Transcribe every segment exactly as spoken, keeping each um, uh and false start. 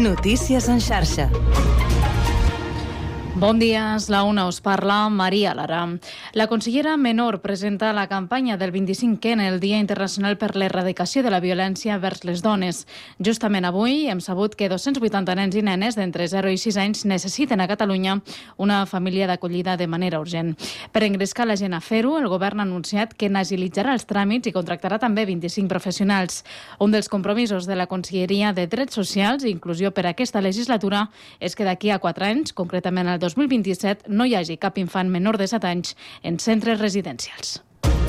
Notícies en xarxa. Bon dia, és la una, us parla Maria Lara. La consellera Menor presenta la campanya del vint-i-cinquè en el Dia Internacional per l'Erradicació de la Violència vers les Dones. Justament avui hem sabut que dos-cents vuitanta nens i nenes d'entre zero i sis anys necessiten a Catalunya una família d'acollida de manera urgent. Per engrescar la gent a fer-ho, el govern ha anunciat que n'agilitzarà els tràmits i contractarà també vint-i-cinc professionals. Un dels compromisos de la Conselleria de Drets Socials i Inclusió per aquesta legislatura és que d'aquí a quatre anys, concretament el dos mil vint-i-set, no hi hagi cap infant menor de set anys en centres residencials.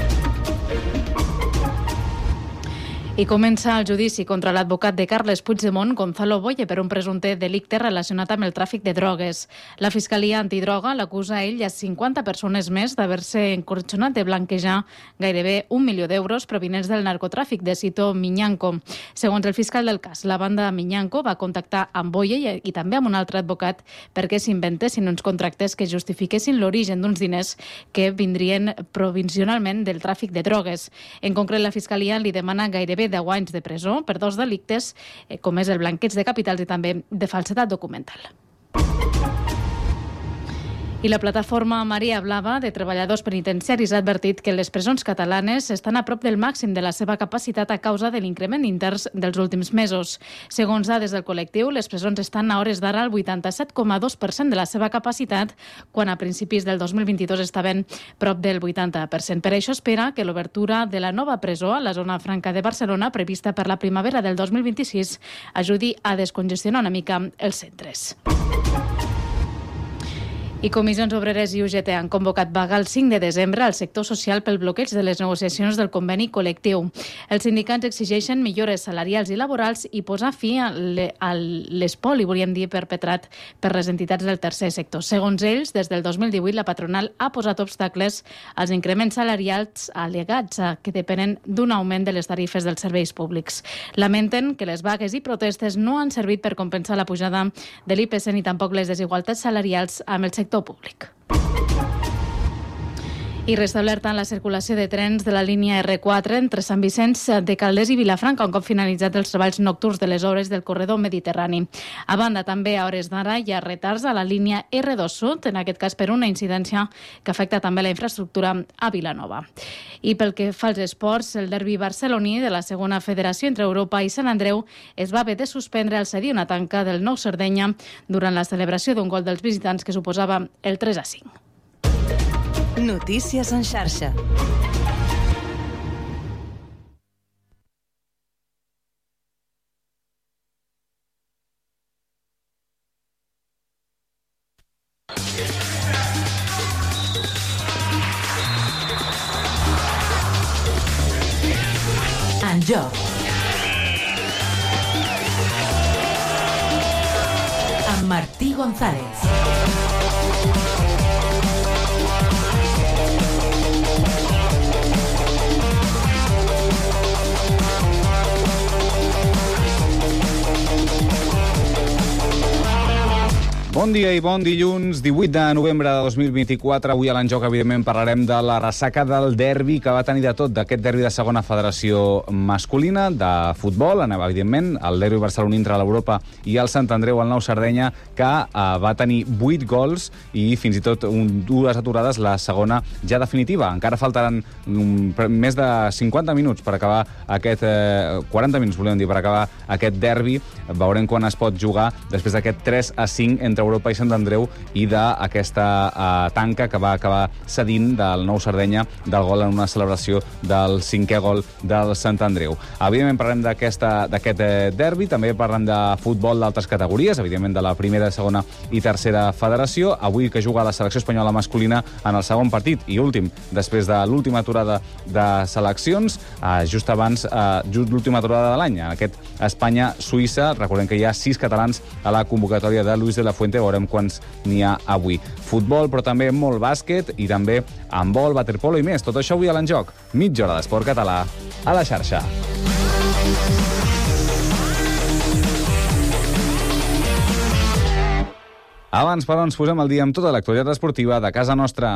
I comença el judici contra l'advocat de Carles Puigdemont, Gonzalo Boye, per un presumpte delicte relacionat amb el tràfic de drogues. La Fiscalia Antidroga l'acusa a ell i a cinquanta persones més d'haver-se encorxonat de blanquejar gairebé un milió d'euros provinents del narcotràfic de Cito Miñanco. Segons el fiscal del cas, la banda Miñanco va contactar amb Boye i, i també amb un altre advocat perquè s'inventessin uns contractes que justifiquessin l'origen d'uns diners que vindrien provisionalment del tràfic de drogues. En concret, la Fiscalia li demana gairebé deu anys de presó per dos delictes, eh, com és el blanqueig de capitals i també de falsedat documental. I la plataforma Maria Blava de treballadors penitenciaris ha advertit que les presons catalanes estan a prop del màxim de la seva capacitat a causa de l'increment d'interns dels últims mesos. Segons dades del col·lectiu, les presons estan a hores d'ara al vuitanta-set coma dos per cent de la seva capacitat, quan a principis del dos mil vint-i-dos estaven prop del vuitanta per cent. Per això espera que l'obertura de la nova presó a la zona franca de Barcelona, prevista per la primavera del dos mil vint-i-sis, ajudi a descongestionar una mica els centres. I Comissions Obreres i U G T han convocat vaga el cinc de desembre al sector social pel bloqueig de les negociacions del conveni col·lectiu. Els sindicats exigeixen millores salarials i laborals i posar fi a l'espoli, volíem dir, perpetrat per les entitats del tercer sector. Segons ells, des del dos mil divuit la patronal ha posat obstacles als increments salarials al·legats que depenen d'un augment de les tarifes dels serveis públics. Lamenten que les vagues i protestes no han servit per compensar la pujada de l'I P C ni tampoc les desigualtats salarials amb el sector públic. I restablerta la circulació de trens de la línia erre quatre entre Sant Vicenç de Calders i Vilafranca, un cop finalitzat els treballs nocturns de les obres del corredor mediterrani. A banda, també a hores d'ara hi ha retards a la línia erre dos Sud, en aquest cas per una incidència que afecta també la infraestructura a Vilanova. I pel que fa als esports, el derbi barceloní de la segona federació entre Europa i Sant Andreu es va haver de suspendre al cedir una tanca del Nou Sardenya durant la celebració d'un gol dels visitants que suposava el tres a cinc. Notícies en xarxa. En joc. Amb Martí González. Bon dia i bon dilluns, divuit de novembre de dos mil vint-i-quatre. Avui a l'Enjoc, evidentment, parlarem de la ressaca del derbi que va tenir de tot, d'aquest derbi de segona federació masculina, de futbol, evidentment, el derbi barceloní entre l'Europa i el Sant Andreu al Nou Sardenya, que eh, va tenir vuit gols i fins i tot un, dues aturades, la segona ja definitiva. Encara faltaran um, més de cinquanta minuts per acabar aquest... Eh, quaranta minuts, volem dir, per acabar aquest derbi. Veurem quan es pot jugar després d'aquest tres a cinc entre Europa i Sant Andreu i d'aquesta uh, tanca que va acabar cedint del Nou Sardenya del gol en una celebració del cinquè gol del Sant Andreu. Evidentment parlem d'aquest eh, derbi, també parlem de futbol d'altres categories, evidentment de la primera, segona i tercera federació. Avui que juga la selecció espanyola masculina en el segon partit i últim, després de l'última aturada de seleccions, eh, just abans, eh, just l'última aturada de l'any, en aquest Espanya-Suïssa. Recordem que hi ha sis catalans a la convocatòria de Luis de la Fuente, veurem quants n'hi ha avui. Futbol, però també molt bàsquet i també handbol, waterpolo i més. Tot això avui a l'Enjoc. Mitja hora d'esport català a la xarxa. Abans, però, ens posem al dia amb tota l'actualitat esportiva de casa nostra.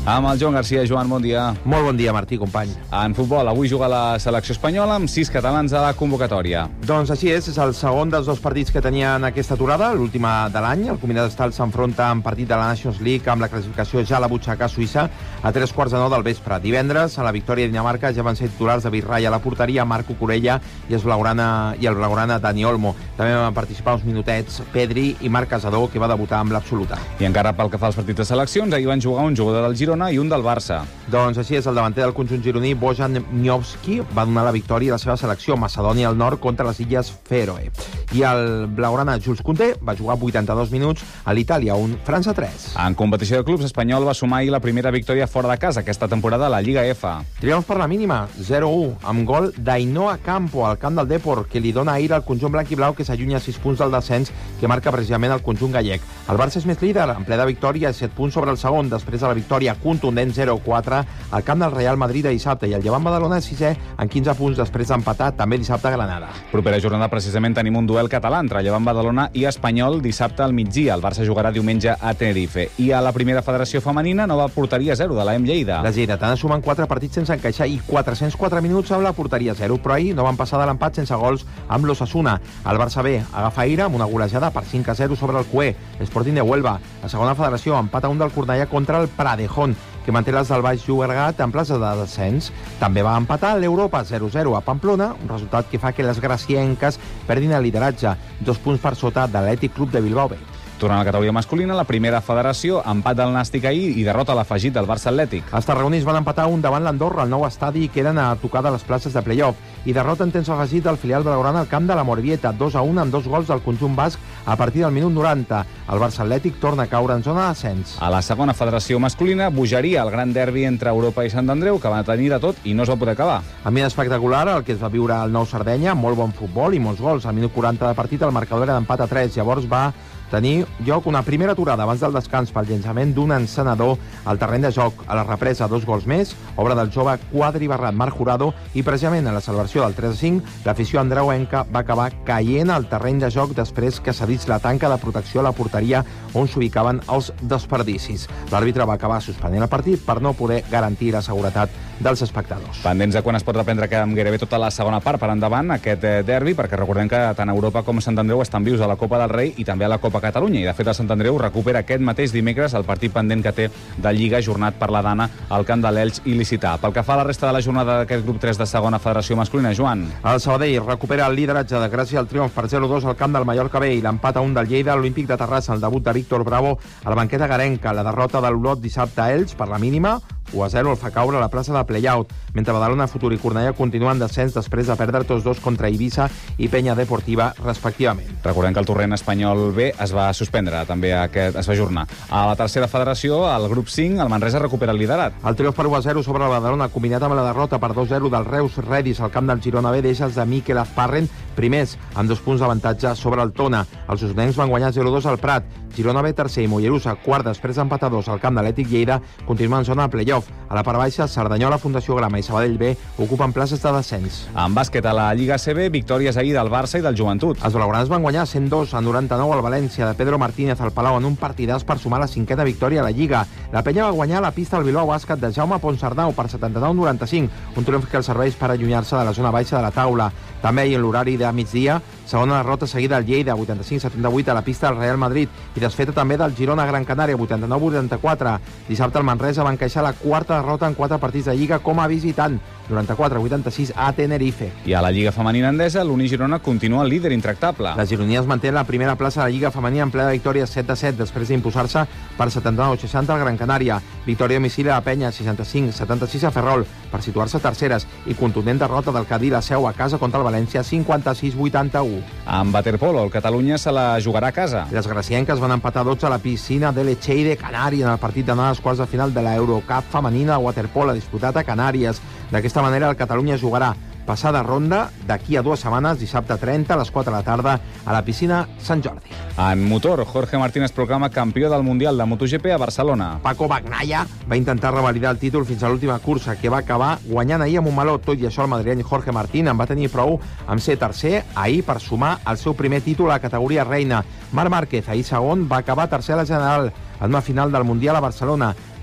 Amb el Joan Garcia. Joan, bon dia. Molt bon dia, Martí, company. En futbol, avui juga la selecció espanyola amb sis catalans a la convocatòria. Doncs així és, és el segon dels dos partits que tenien aquesta aturada, l'última de l'any. El Combinat Estal s'enfronta en partit de la Nations League amb la classificació ja a la butxaca suïssa a tres quarts de nou del vespre. Divendres, a la victòria de Dinamarca, ja van ser titulars David Raya a la porteria, Marco Corella i el blaugrana, i el blaugrana Dani Olmo. També van participar uns minutets Pedri i Marc Casador, que va debutar amb l'absoluta. I encara pel que fa als partits de seleccions, ahir van jugar un jugador del Girona i un del Barça. Doncs així és, el davanter del conjunt gironí, Bojan Miovski, va donar la victòria a la seva selecció, Macedònia al nord, contra les illes Fèroe. I el blaugrana Jules Koundé va jugar vuitanta-dos minuts a l'Itàlia, un França tres. En competició de clubs, Espanyol va sumar ahir la primera victòria fora de casa aquesta temporada a la Lliga F. Triomf per la mínima, zero a u, amb gol d'Ainoa Campo al camp del Depor, que li dona aire al conjunt blanc i blau, que s'allunya sis punts del descens, que marca precisament el conjunt gallec. El Barça és més líder, en ple de victòria, set punts sobre el segon, després de la victòria contundent zero a quatre al camp del Real Madrid de dissabte, i el Llevant Badalona sisè en quinze punts després d'empatar també dissabte a Granada. Propera jornada precisament tenim un duel català entre Llevant Badalona i Espanyol dissabte al migdia. El Barça jugarà diumenge a Tenerife. I a la primera federació femenina, nova porteria zero de l'A M Lleida. Les lleidatanes sumen quatre partits sense encaixar i quatre-cents quatre minuts amb la porteria zero, però ahir no van passar de l'empat sense gols amb l'Osasuna. El Barça B agafa aire amb una golejada per cinc a zero sobre el Cué. Sporting de Huelva. La segona federació empata un del Cornellà contra el Pradejón, que manté les del Baix Llobregat en plaça de descens. També va empatar l'Europa zero a zero a Pamplona, un resultat que fa que les gracienques perdin el lideratge, dos punts per sota de l'Atlètic Club de Bilbao B. Tornant a la categoria masculina, la primera federació, empat del Nàstic ahir i derrota a l'afegit del Barça Atlètic. Els tarragonis van empatar un davant l'Andorra, al nou estadi, i queden a tocar de les places de play-off. I derrota en temps afegit del filial blaugrana al camp de la Morevieta, dos a un amb dos gols del conjunt basc a partir del minut noranta. El Barça Atlètic torna a caure en zona d'ascens. A la segona federació masculina, bogeria el gran derbi entre Europa i Sant Andreu, que va tenir de tot i no es va poder acabar. Ambient espectacular, el que es va viure al Nou Sardenya, molt bon futbol i molts gols. Al minut quaranta de partit el marcador era d'empat a tres, llavors va tenir lloc una primera aturada abans del descans pel llançament d'un encenedor al terreny de joc. A la represa, dos gols més, obra del jove quadribarrat Marc Jurado, i precisament en la celebració del tres a cinc, l'afició andreuenca va acabar caient al terreny de joc després que cedís la tanca de protecció a la porteria on s'ubicaven els desperdicis. L'àrbitre va acabar suspenent el partit per no poder garantir la seguretat dels espectadors. Pendents de quan es pot reprendre amb gairebé tota la segona part per endavant aquest derbi, perquè recordem que tant Europa com Sant Andreu estan vius a la Copa del Rei i també a la Copa Catalunya, i de fet el Sant Andreu recupera aquest mateix dimecres el partit pendent que té de Lliga ajornat per la Dana al camp de l'Elx i Licità. Pel que fa a la resta de la jornada d'aquest grup tres de segona federació masculina, Joan. El Sabadell recupera el lideratge de gràcia al triomf per zero a dos al camp del Mallorca B i l'empat a un del Lleida, l'Olímpic de Terrassa, el debut de Víctor Bravo a la banqueta garenca, la derrota de l'Olot dissabte a Elx per la mínima, u a zero el fa caure a la plaça de play-out, mentre Badalona, Futur i Cornellà continuen descens després de perdre tots dos contra Eivissa i Penya Deportiva, respectivament. Recordem que el torrent espanyol B es va suspendre, també aquest, es va ajornar. A la tercera federació, al grup cinc, el Manresa recupera el liderat. El triomf per u a zero sobre el Badalona, combinat amb la derrota per dos a zero del Reus Redis al camp del Girona B, deixa els de Miquel Azparren primers, amb dos punts d'avantatge sobre el Tona. Els usonencs van guanyar zero a dos al Prat. Girona B tercer i Mollerussa quart després d'empatar dos al camp de l'Ètic Lleida continuen en zona de play-off. A la part baixa, Cerdanyola, Fundació Grama i Sabadell B ocupen places de descens. En bàsquet a la Lliga C B, victòries ahir del Barça i del Joventut. Els blaugranes van guanyar cent dos a noranta-nou al València de Pedro Martínez al Palau en un partidàs per sumar la cinquena victòria a la Lliga. La Penya va guanyar la pista al Bilbao Bàsquet de Jaume Ponsarnau per setanta-nou a noranta-cinc, un triomf que els serveix per allunyar-se de la zona baixa de la taula. També ahir en l'horari de migdia, segona derrota seguida al Lleida, vuitanta-cinc a setanta-vuit a la pista del Real Madrid, i desfeta també del Girona Gran Canària, vuitanta-nou a vuitanta-quatre. Dissabte el Manresa va encaixar la quarta derrota en quatre partits de Lliga com a visitant, noranta-quatre a vuitanta-sis a Tenerife. I a la Lliga Femenina Endesa, l'Uni Girona continua el líder intractable. Les gironies mantenen la primera plaça de la Lliga Femenina en plena victòria set a set després d'imposar-se per setanta-nou a seixanta al Gran Canària. Victòria a domicili a la Penya, seixanta-cinc a setanta-sis a Ferrol, per situar-se terceres, i contundent derrota del Cadí la Seu a casa contra el València, cinquanta-sis a vuitanta-u. Amb waterpolo, el Catalunya se la jugarà a casa. Les gracienques van empatar dotze a la piscina de l'Echeire Canari en el partit d'anar als quarts de final de la Eurocup femenina de waterpolo disputat a Canàries. D'aquesta manera, el Catalunya jugarà passada ronda d'aquí a dues setmanes, dissabte trenta a les quatre de la tarda, a la piscina Sant Jordi. En motor, Jorge Martínez proclama campió del Mundial de MotoGP a Barcelona. Paco Bagnaia va intentar revalidar el títol fins a l'última cursa, que va acabar guanyant ahir amb un meló. Tot i això, el madrileny Jorge Martín en va tenir prou amb ser tercer ahir per sumar el seu primer títol a la categoria reina. Marc Márquez, ahir segon, va acabar tercer a la general en una final del Mundial a Barcelona.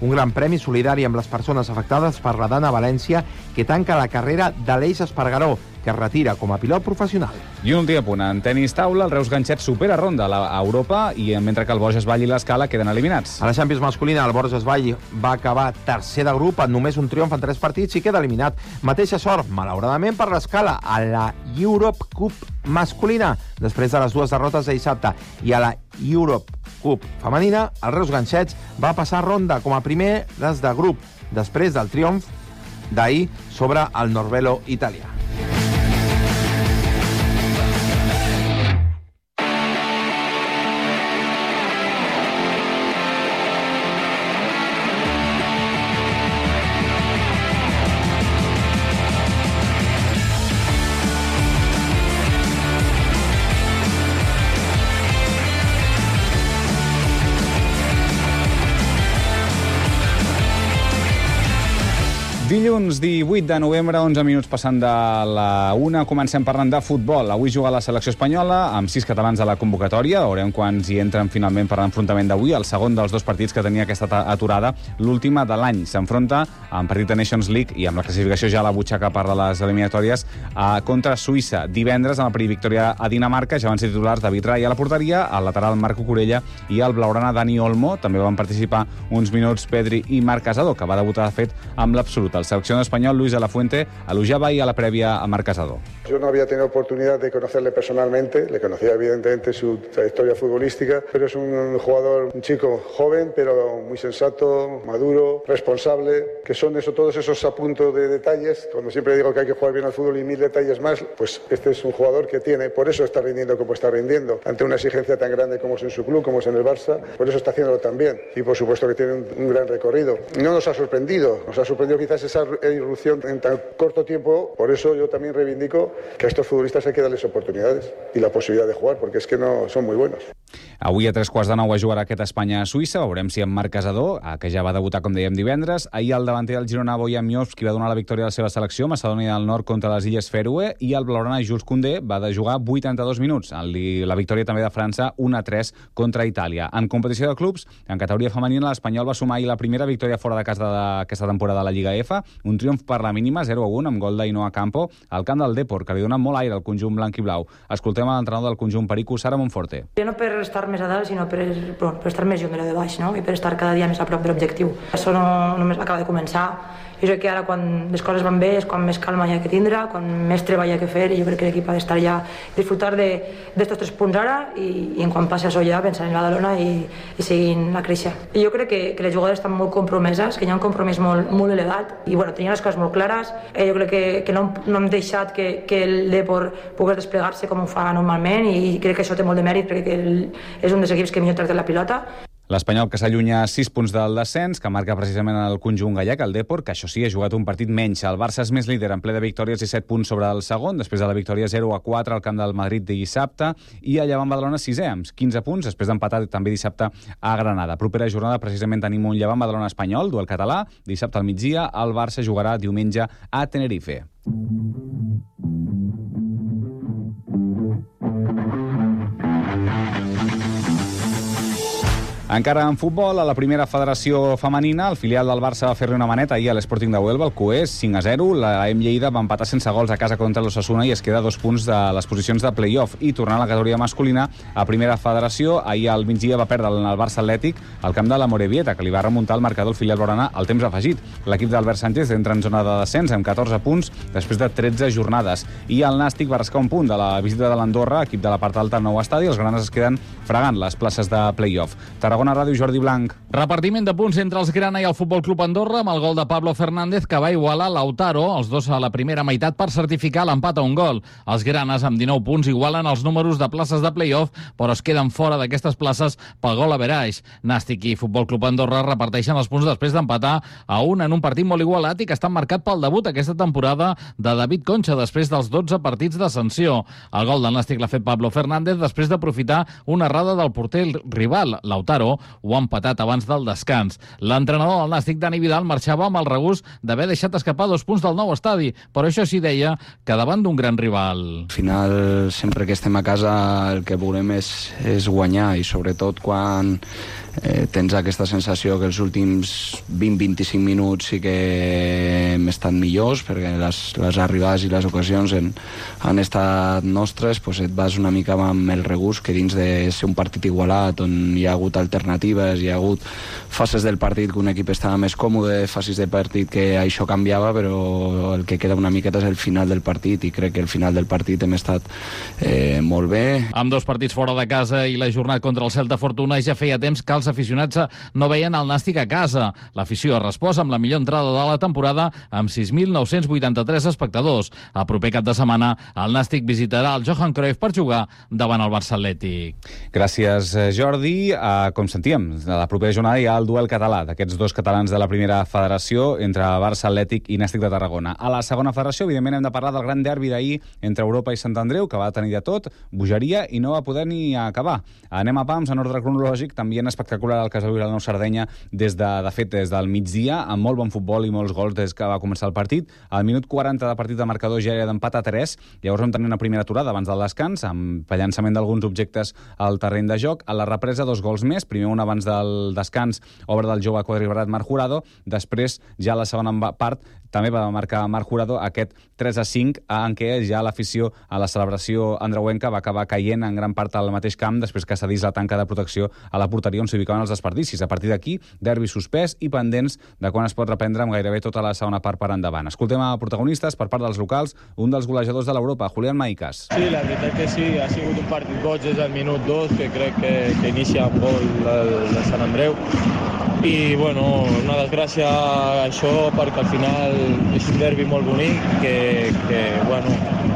un gran premi solidari amb les persones afectades per la Dana València, que tanca la carrera d'Aleix Espargaró, que es retira com a pilot professional. I un últim apunt. En tenis taula, el Reus Ganxet supera ronda a Europa i mentre que el Borges Vall i l'Escala queden eliminats. A la Champions masculina, el Borges Vall va acabar tercer de grup amb només un triomf en tres partits i queda eliminat. Mateixa sort, malauradament, per l'Escala a la Europe Cup masculina, després de les dues derrotes de dissabte. I a la Europe Cup femenina, el Reus Ganxets va passar ronda com a primer des de grup, després del triomf d'ahir sobre el Norbelo italià. Dilluns divuit de novembre, onze minuts passant de la una, comencem parlant de futbol. Avui juga la selecció espanyola amb sis catalans a la convocatòria. Veurem quants hi entren finalment per l'enfrontament d'avui, el segon dels dos partits que tenia aquesta aturada, l'última de l'any. S'enfronta en partit de Nations League i amb la classificació ja a la butxaca per a les eliminatòries contra Suïssa. Divendres, amb la victòria a Dinamarca, ja van ser titulars David Rai a la porteria, el lateral Marco Corella i el blaugrana Dani Olmo. També van participar uns minuts Pedri i Marc Casado, que va debutar, de fet, amb l'absolut. El seleccionador espanyol Luis de la Fuente elogiaba ahí a la previa a Marc Casado. Yo no había tenido oportunidad de conocerle personalmente, le conocía evidentemente su trayectoria futbolística, pero es un jugador, un chico joven, pero muy sensato, maduro, responsable, que son eso, todos esos apuntos de detalles. Cuando siempre digo que hay que jugar bien al fútbol y mil detalles más, pues este es un jugador que tiene, por eso está rindiendo como está rindiendo, ante una exigencia tan grande como es en su club, como es en el Barça, por eso está haciéndolo tan bien. Y por supuesto que tiene un, un gran recorrido. No nos ha sorprendido, nos ha sorprendido quizás esa irrupción en tan corto tiempo, por eso yo también reivindico que a estos futbolistas hay que darles oportunidades y la posibilidad de jugar, porque es que no son muy buenos. Avui a tres quarts de nou a jugar aquest Espanya-Suïssa. Veurem si en Marc Casado, que ja va debutar, com dèiem, divendres. Ahir el davanter del Girona, Bojan Miovski, va donar la victòria a la seva selecció, Macedònia del Nord contra les Illes Fèroe, i el blaugrana Jules Koundé va de jugar vuitanta-dos minuts. La victòria també de França, un a tres contra Itàlia. En competició de clubs, en categoria femenina, l'Espanyol va sumar ahir la primera victòria fora de casa d'aquesta temporada a la Lliga F, un triomf per la mínima, zero a un, amb gol d'Ainoa Campo, al camp del Depor, que li dona molt aire al conjunt blanc i blau. Escoltem a l'entrenador del conjunt perico, Sara Monforte. Ja no per estar més a dalt, sinó per, per, per estar més lluny de baix, no? I per estar cada dia més a prop de l'objectiu. Això no només acaba de començar. Jo crec que ara, quan les coses van bé, és quan més calma hi ha que tindre, quan més treball hi ha que fer, i jo crec que l'equip ha d'estar ja, disfrutar d'estos tres punts ara, i, i en quan passi això ja, pensar en Badalona i, i seguint a créixer. I jo crec que, que les jugadores estan molt compromeses, que hi ha un compromís molt, molt elevat, i bueno, tenien les coses molt clares. Eh, jo crec que, que no, no hem deixat que, que el Depor pogués desplegar-se com ho fa normalment, i crec que això té molt de mèrit, perquè el, és un dels equips que millor tracta la pilota. L'Espanyol, que s'allunya sis punts del descens, que marca precisament el conjunt gallec, el Depor, que això sí, ha jugat un partit menys. El Barça és més líder en ple de victòries i set punts sobre el segon, després de la victòria zero a quatre al camp del Madrid de dissabte, i el Llevant Badalona sisè, amb quinze punts, després d'empatar també dissabte a Granada. Propera jornada, precisament, tenim un Llevant Badalona espanyol, duel català, dissabte al migdia, el Barça jugarà diumenge a Tenerife. Encara en futbol, a la primera federació femenina, el filial del Barça va fer-li una maneta ahir a l'Sporting de Huelva, el Cués, cinc a zero. La M Lleida va empatar sense gols a casa contra l'Osasuna i es queda dos punts de les posicions de play-off. I tornant a la categoria masculina, a primera federació, ahir al migdia va perdre el Barça Atlètic al camp de la Morevieta, que li va remuntar el marcador el filial blaugrana al temps afegit. L'equip d'Albert Sánchez entra en zona de descens amb catorze punts després de tretze jornades. I el Nàstic va rascar un punt de la visita de l'Andorra, equip de la part alta al nou estadi. Els granes es queden fregant les places de play-off. Tarragona Ràdio, Jordi Blanc. Repartiment de punts entre els Grana i el Futbol Club Andorra amb el gol de Pablo Fernández, que va igualar Lautaro, els dos a la primera meitat, per certificar l'empat a un gol. Els Granes, amb dinou punts, igualen els números de places de play-off, però es queden fora d'aquestes places pel gol average. Nàstic i Futbol Club Andorra reparteixen els punts després d'empatar a un en un partit molt igualat i que està marcat pel debut aquesta temporada de David Concha després dels dotze partits de sanció. El gol del Nàstic l'ha fet Pablo Fernández després d'aprofitar una errada del porter rival. Lautaro marcador o empatat abans del descans. L'entrenador del Nàstic, Dani Vidal, marxava amb el regust d'haver deixat escapar dos punts del nou estadi, però això sí deia que davant d'un gran rival. Al final, sempre que estem a casa, el que volem és, és guanyar, i sobretot quan eh, tens aquesta sensació que els últims vint a vint-i-cinc minuts sí que hem estat millors, perquè les, les arribades i les ocasions en, han estat nostres, doncs et vas una mica amb el regust que dins de ser un partit igualat, on hi ha hagut alternatives, hi ha hagut fases del partit que un equip estava més còmode, fases de partit que això canviava, però el que queda una miqueta és el final del partit, i crec que el final del partit hem estat eh, molt bé. Amb dos partits fora de casa i la jornada contra el Celta Fortuna, ja feia temps que els aficionats no veien el Nàstic a casa. L'afició ha respost amb la millor entrada de la temporada, amb sis mil nou-cents vuitanta-tres espectadors. El proper cap de setmana el Nàstic visitarà el Johan Cruyff per jugar davant el Barça Atlètic. Gràcies, Jordi. Uh, com sentíem, a la propera jornada hi ha el duel català d'aquests dos catalans de la primera federació entre Barça Atlètic i Nàstic de Tarragona. A la segona federació, evidentment, hem de parlar del gran derbi d'ahir entre Europa i Sant Andreu, que va tenir de tot, bogeria, i no va poder ni acabar. Anem a pams, en ordre cronològic, també en espectacular el que es va viure al Nou Sardenya des de, de fet, des del migdia, amb molt bon futbol i molts gols des que va començar el partit. Al minut quaranta de partit de marcador ja era d'empat a tres, llavors vam tenir una primera aturada abans del descans, amb llançament d'alguns objectes al terreny de joc. A la represa, dos gols més, primer un abans del descans, obra del jove quadribarrat Marc Jurado, després, ja a la segona part, també va marcar Marc Jurado aquest tres a cinc, en què ja l'afició a la celebració andreuenca va acabar caient en gran part al mateix camp després que cedís la tanca de protecció a la porteria on s'ubicaven els desperdicis. A partir d'aquí, derbi suspès i pendents de quan es pot reprendre amb gairebé tota la segona part per endavant. Escoltem a protagonistes per part dels locals, un dels golejadors de l'Europa, Julián Maicas. Sí, la veritat que sí, ha sigut un partit boig des del minut dos, que crec que, que inicia amb gol el, el Sant Andreu. I, bueno, una desgràcia això, perquè al final és un derbi molt bonic, que, que bueno,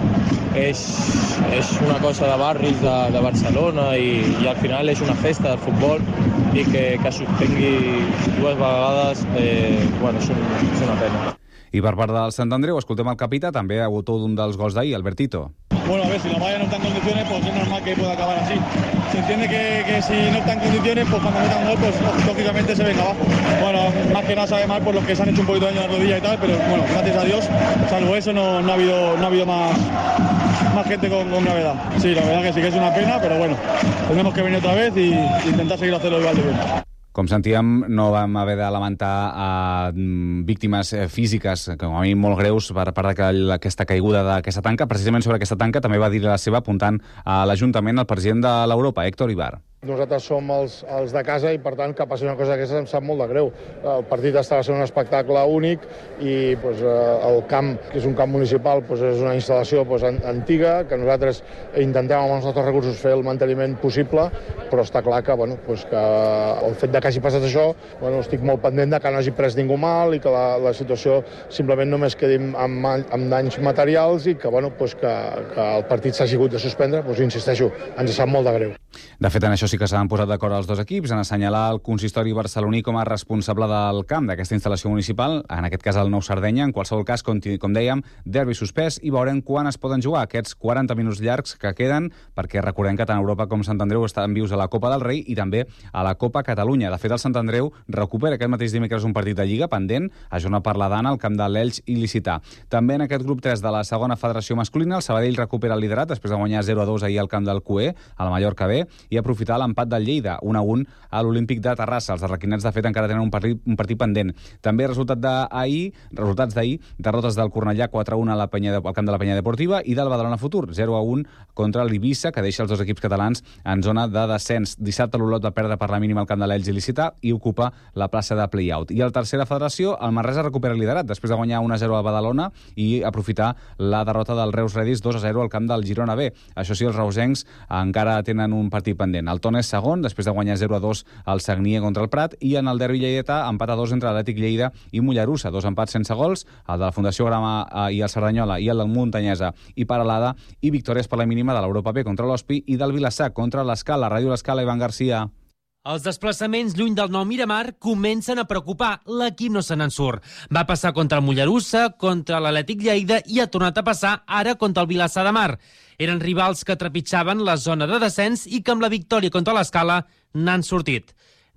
és, és una cosa de barris de, de Barcelona i, i al final és una festa del futbol, i que, que suspengui dues vegades, eh, bueno, és, un, és una pena. I per part del Sant Andreu, escoltem el capità, també autor d'un dels gols d'ahir, Albertito. Bueno, a ver, si la valla no está en condiciones, pues es normal que pueda acabar así. Se entiende que, que si no está en condiciones, pues cuando metan gol, pues lógicamente se venga abajo. Bueno, más que nada sabe mal por los que se han hecho un poquito de daño en la rodilla y tal, pero bueno, gracias a Dios, salvo eso, no, no ha habido, no ha habido más, más gente con, con gravedad. Sí, la verdad que sí que es una pena, pero bueno, tenemos que venir otra vez y intentar seguir haciendo igual de bien. Com sentíem, no vam haver de lamentar a víctimes físiques, com a mi molt greus, per part d'aquesta caiguda d'aquesta tanca. Precisament sobre aquesta tanca també va dir la seva, apuntant a l'Ajuntament, el president de l'Europa, Héctor Ibar. Nosaltres som els, els de casa i, per tant, que passi una cosa d'aquestes em sap molt de greu. El partit estava sent un espectacle únic i pues, el camp, que és un camp municipal, pues, és una instal·lació pues, antiga, que nosaltres intentem amb els nostres recursos fer el manteniment possible, però està clar que, bueno, pues, que el fet de que hagi passat això, bueno, estic molt pendent de que no hagi pres ningú mal i que la, la situació simplement només quedi amb, amb danys materials i que, bueno, pues, que, que el partit s'hagi hagut de suspendre, pues, insisteixo, ens sap molt de greu. De fet, en això sí que s'han posat d'acord els dos equips en assenyalar el consistori barceloní com a responsable del camp d'aquesta instal·lació municipal, en aquest cas el Nou Sardenya. En qualsevol cas, com, com dèiem, derbi suspès i veurem quan es poden jugar aquests quaranta minuts llargs que queden, perquè recordem que tant Europa com Sant Andreu estan vius a la Copa del Rei i també a la Copa Catalunya. De fet, el Sant Andreu recupera aquest mateix dimecres un partit de Lliga pendent, a jornada per la Dana, al camp de l'Elx i Licità. També en aquest grup tres de la segona federació masculina, el Sabadell recupera el liderat després de guanyar zero a dos ahir al camp del Cué, a la Mallorca B, i aprofitar l'empat del Lleida, un a un a l'Olímpic de Terrassa. Els arlequinats, de fet, encara tenen un partit, un partit pendent. També resultat d'ahir, resultats d'ahir, derrotes del Cornellà quatre a un a la Penya de, al camp de la Penya Deportiva i del Badalona Futur, zero a un contra l'Eivissa, que deixa els dos equips catalans en zona de descens. Dissabte l'Olot va perdre per la mínima al camp de l'Elx i Licità i ocupa la plaça de play-out. I a la tercera federació, el Manresa recupera el liderat després de guanyar un a zero al Badalona i aprofitar la derrota del Reus Redis dos a zero al camp del Girona B. Això sí, els reusencs encara tenen un partit pendent. El Tona és segon, després de guanyar zero a dos al Sagnia contra el Prat, i en el derbi lleidatà empat a dos entre l'Atlètic Lleida i Mollerussa, dos empats sense gols, el de la Fundació Grama i el Cerdanyola i el del Muntanyesa i Paralada, i victòries per la mínima de l'Europa B contra l'Hospi i del Vilassar contra l'Escala. Ràdio l'Escala, Ivan Garcia. Els desplaçaments lluny del Nou Miramar comencen a preocupar. L'equip no se n'en surt. Va passar contra el Mollerussa, contra l'Atlètic Lleida i ha tornat a passar ara contra el Vilassar de Mar. Eren rivals que trepitjaven la zona de descens i que amb la victòria contra l'Escala n'han sortit.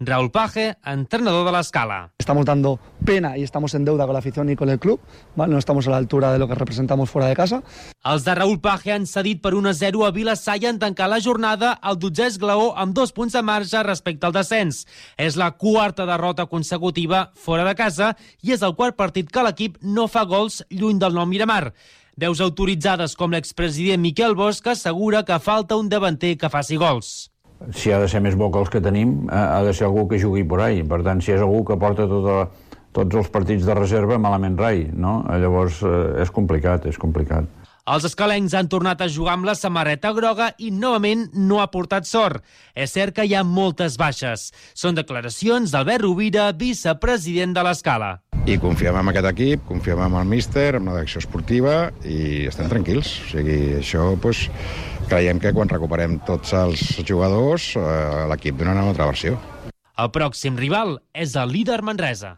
Raúl Page, entrenador de l'Escala. Estamos dando pena y estamos en deuda con la afición y con el club, ¿vale? No estamos a la altura de lo que representamos fuera de casa. Els de Raúl Page han cedit per un a zero a Vilassar i en tancar la jornada al dotzè esglaó amb dos punts de marge respecte al descens. És la quarta derrota consecutiva fora de casa i és el quart partit que l'equip no fa gols lluny del Nou Miramar. Veus autoritzades com l'expresident Miquel Bosch assegura que falta un davanter que faci gols. Si ha de ser més bo que els que tenim, ha de ser algú que jugui por ahí. Per tant, si és algú que porta tota, tots els partits de reserva, malament rai, no? Llavors, eh, és complicat, és complicat. Els escalencs han tornat a jugar amb la samarreta groga i novament no ha portat sort. És cert que hi ha moltes baixes. Són declaracions d'Albert Rovira, vicepresident de l'Escala. I confiem en aquest equip, confiem en el míster, en la direcció esportiva i estem tranquils. O sigui, això, doncs, creiem que quan recuperem tots els jugadors, eh, l'equip donarà una altra versió. El pròxim rival és el líder Manresa.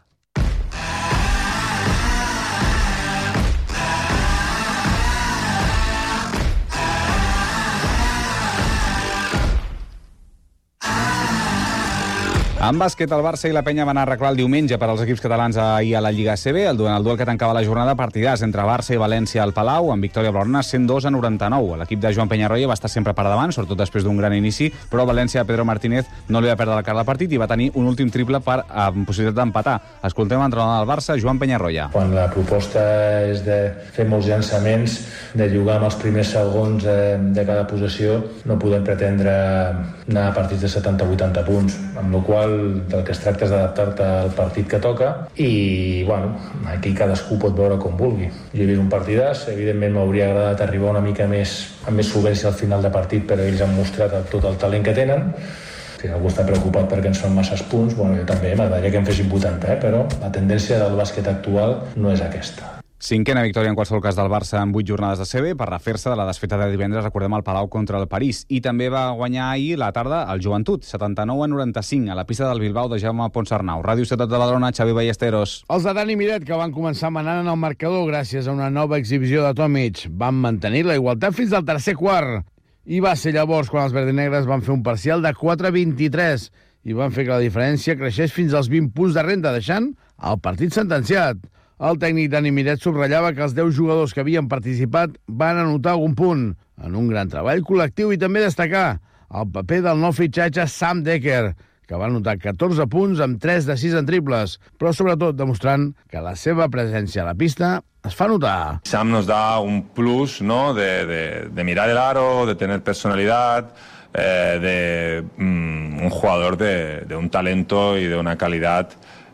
En bàsquet, el Barça i la Penya van arreglar el diumenge per als equips catalans ahir a la Lliga A C B. El duel, el duel que tancava la jornada, partidàs entre Barça i València al Palau, amb victòria blaugrana cent dos a noranta-nou. L'equip de Joan Peñarroya va estar sempre per davant, sobretot després d'un gran inici, però València de Pedro Martínez no li va perdre la cara al partit i va tenir un últim triple per, amb possibilitat d'empatar. Escoltem l'entrenador del Barça, Joan Peñarroya. Quan la proposta és de fer molts llançaments, de jugar amb els primers segons de cada possessió, no podem pretendre anar a partits de setanta a vuitanta punts, amb la qual del que es tracta és d'adaptar-te al partit que toca i, bueno, aquí cadascú pot veure com vulgui. Jo he vist un partidàs, evidentment m'hauria agradat arribar una mica més amb més solvència al final de partit, però ells han mostrat tot el talent que tenen. Si algú està preocupat perquè ens fan masses punts, bueno, jo també m'agradaria que en fessin vuitanta, eh? Però la tendència del bàsquet actual no és aquesta. Cinquena victòria en qualsevol cas del Barça en vuit jornades de A C B per refer-se de la desfeta de divendres, recordem, al Palau contra el París. I també va guanyar ahir la tarda el Joventut, setanta-nou a noranta-cinc, a la pista del Bilbao de Jaume Ponsarnau. Ràdio Ciutat de Badalona, Xavi Ballesteros. Els de Dani Miret, que van començar manant en el marcador gràcies a una nova exhibició de Tomic, van mantenir la igualtat fins al tercer quart. I va ser llavors quan els verdinegres van fer un parcial de quatre a vint-i-tres i van fer que la diferència creixés fins als vint punts de renda, deixant el partit sentenciat. El tècnic Dani Miret subratllava que els deu jugadors que havien participat van anotar algun punt en un gran treball col·lectiu i també destacar el paper del nou fitxatge Sam Decker, que va anotar catorze punts amb tres de sis en triples, però sobretot demostrant que la seva presència a la pista es fa notar. Sam nos da un plus, ¿no?, de, de, de mirar el aro, de tener personalidad, eh, de mm, un jugador de, de un talento y de una calidad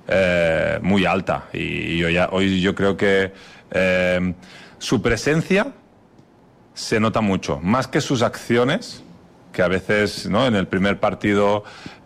Eh, muy alta y yo ya, hoy yo creo que eh, su presencia se nota mucho, más que sus acciones, que a veces, ¿no?, en el primer partido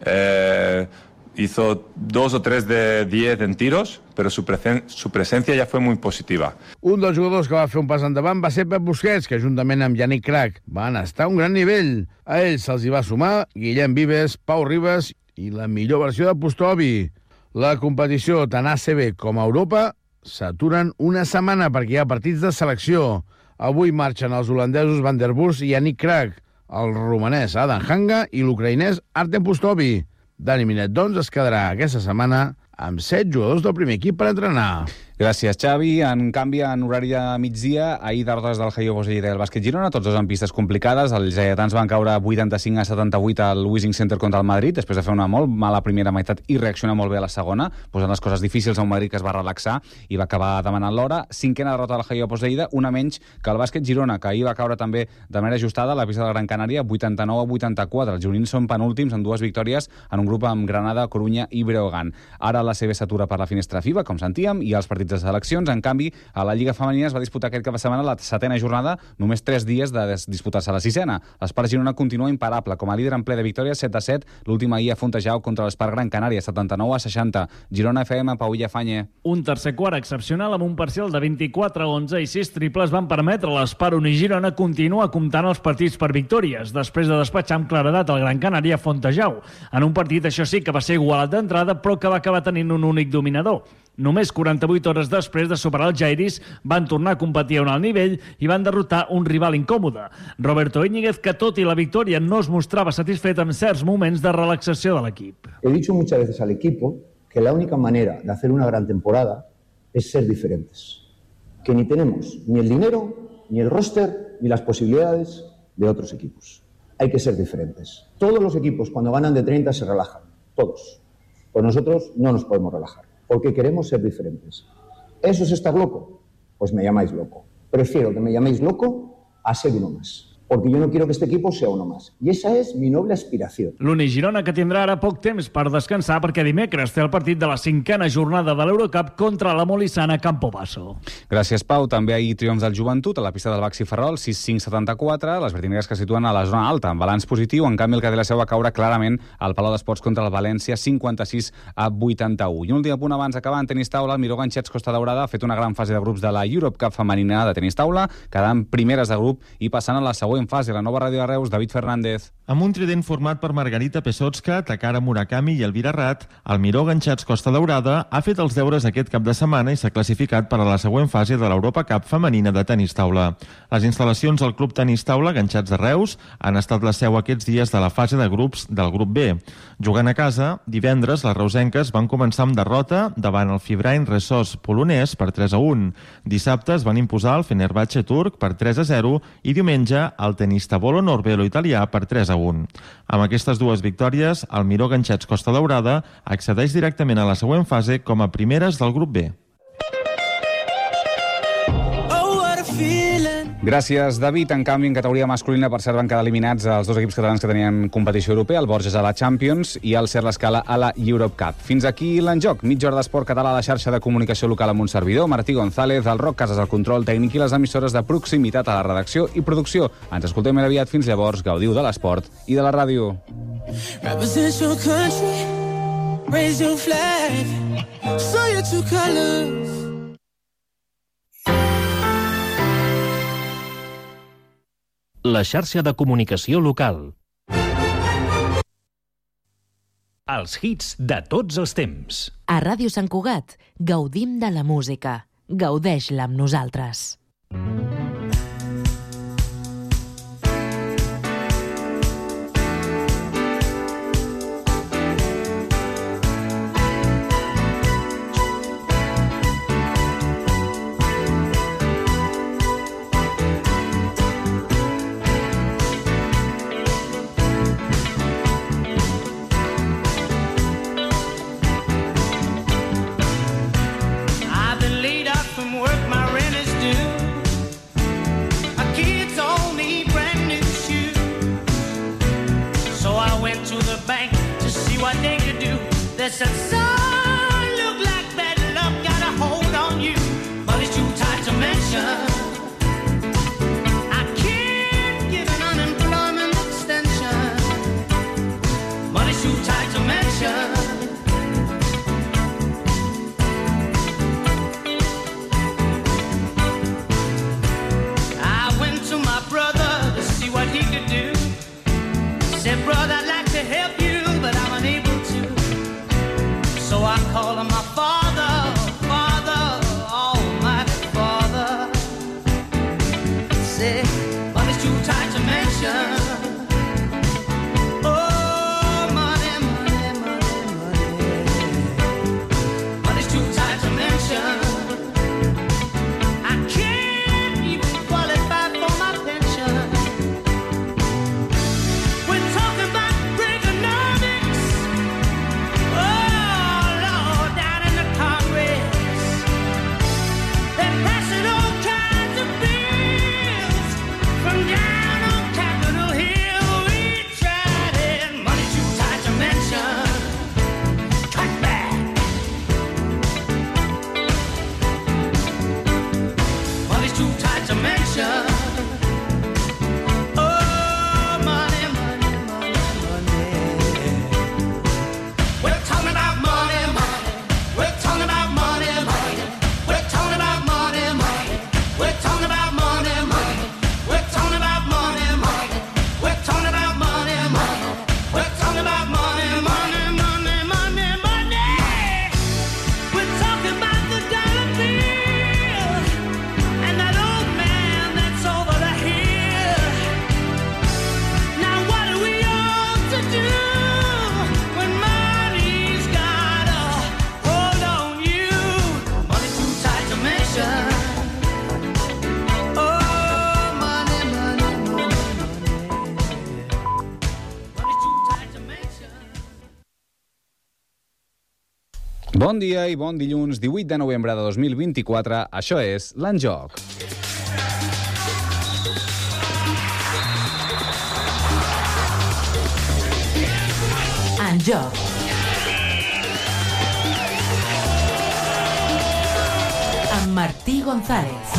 eh, hizo dos o tres de diez en tiros, però su, presen su presència ja fue muy positiva. Un dels jugadors que va fer un pas endavant va ser Pep Busquets, que juntament amb Yannick Crac van estar a un gran nivell. A ells se'ls hi va sumar Guillem Vives, Pau Ribas i la millor versió de Pustovi. La competició, tant A C B com a Europa, s'aturen una setmana perquè hi ha partits de selecció. Avui marxen els holandesos Van der Bus i Yannick Crac, el romanès Adam Hanga i l'ucraïnès Artem Pustovi. Dani Miret, doncs, es quedarà aquesta setmana amb set jugadors del primer equip per entrenar. Gràcies, Xavi. En canvi, en horari de migdia, ahir derrotes del Jaio Bosch i del Bàsquet Girona, tots dos en pistes complicades. Els lleidatans van caure vuitanta-cinc a setanta-vuit al Wishing Center contra el Madrid, després de fer una molt mala primera meitat i reaccionar molt bé a la segona, posant les coses difícils a un Madrid que es va relaxar i va acabar demanant l'hora. Cinquena derrota del Jaio Bosch d'Eida, una menys que el Bàsquet Girona, que ahir va caure també de manera ajustada a la pista de la Gran Canària, vuitanta-nou a vuitanta-quatre. Els gironins són penúltims amb dues victòries en un grup amb Granada, Corunya i Breogán. Ara la C B s'atura per la finestra FIBA, com sentíem, i els partits de seleccions. En canvi, a la Lliga Femenina es va disputar aquest cap de setmana la setena jornada, només tres dies de disputar-se la sisena. L'Espart Girona continua imparable, com a líder en ple de victòries, set a set, l'última ahir a Fontejau contra l'Espart Gran Canària, setanta-nou a seixanta. Girona F M, Pau Llafanye. Un tercer quart excepcional amb un parcial de vint-i-quatre a onze i sis triples van permetre a l'Espart Uni Girona continuar comptant els partits per victòries, després de despatxar amb claredat el Gran Canària a Fontejau. En un partit, això sí, que va ser igualat d'entrada, però que va acabar tenint un únic dominador. Només quaranta-vuit hores després de superar els Jairis, van tornar a competir a un alt nivell i van derrotar un rival incòmode. Roberto Íñiguez, que tot i la victòria no es mostrava satisfet en certs moments de relaxació de l'equip. He dicho muchas veces al equipo que la única manera de hacer una gran temporada es ser diferentes. Que ni tenemos ni el dinero, ni el roster, ni las posibilidades de otros equipos. Hay que ser diferentes. Todos los equipos cuando ganan de treinta se relajan, todos. Pues nosotros no nos podemos relajar, porque queremos ser diferentes. ¿Eso es estar loco? Pues me llamáis loco. Prefiero que me llaméis loco a ser uno más. Porque yo no quiero que este equipo sea uno más. Y esa es mi noble aspiración. L'Uni Girona, que tindrà ara poc temps per descansar perquè dimecres té el partit de la cinquena jornada de l'Eurocup contra la Molissana Campobasso. Gràcies, Pau. També ahir triomfs del Joventut a la pista del Baxi Ferrol, sis cinc setanta-quatre, les verdinegres que situen a la zona alta, amb balanç positiu. En canvi, el que té la seu va caure clarament al Palau d'Esports contra el València, cinquanta-sis a vuitanta-u. I un últim punt abans d'acabar, en tenis taula, el Miró Ganchets Costa Daurada ha fet una gran fase de grups de la Europe Cup femenina de tenis taula, quedant primeres de grup i passant a la següent fase. La nova ràdio de Reus, David Fernández. Amb un trident format per Margarita Pesotska, Takara Murakami i Elvira Rat, el Miró Ganchets Costa Daurada ha fet els deures aquest cap de setmana i s'ha classificat per a la següent fase de l'Europa Cup femenina de tenis taula. Les instal·lacions del Club Tenis Taula Ganchets de Reus han estat la seu aquests dies de la fase de grups del grup B. Jugant a casa, divendres les reusenques van començar amb derrota davant el Fibrain Ressos polonès per tres a un. Dissabte es van imposar el Fenerbahce turc per tres a zero i diumenge el tenista Bolo Norbelo italià per tres a un. Amb aquestes dues victòries, el Miró Ganchets Costa Daurada accedeix directament a la següent fase com a primeres del grup B. Gràcies, David. En canvi, en categoria masculina, per cert, van quedar eliminats els dos equips catalans que tenien competició europea, el Borges a la Champions i el Ser l'Escala a la Europe Cup. Fins aquí l'enjoc. Mitja hora d'esport català a la xarxa de comunicació local amb un servidor, Martí González, el Roc Casas al control tècnic i les emissores de proximitat a la redacció i producció. Ens escoltem ben aviat. Fins llavors, gaudiu de l'esport i de la ràdio. Represent your country, raise your flag, show your true colors. La xarxa de comunicació local. Els hits de tots els temps. A Ràdio Sant Cugat gaudim de la música. Gaudeix-la amb nosaltres. They said, son, look like bad luck got a hold on you, but it's too tight to mention. I can't give an unemployment extension, but it's too tight to mention. I went to my brother to see what he could do. Said, brother, I'd like to help you, but I'm unable to. So I Bon dia i bon dilluns, divuit de novembre de dos mil vint-i-quatre. Això és l'Enjoc. Enjoc. Amb Martí González.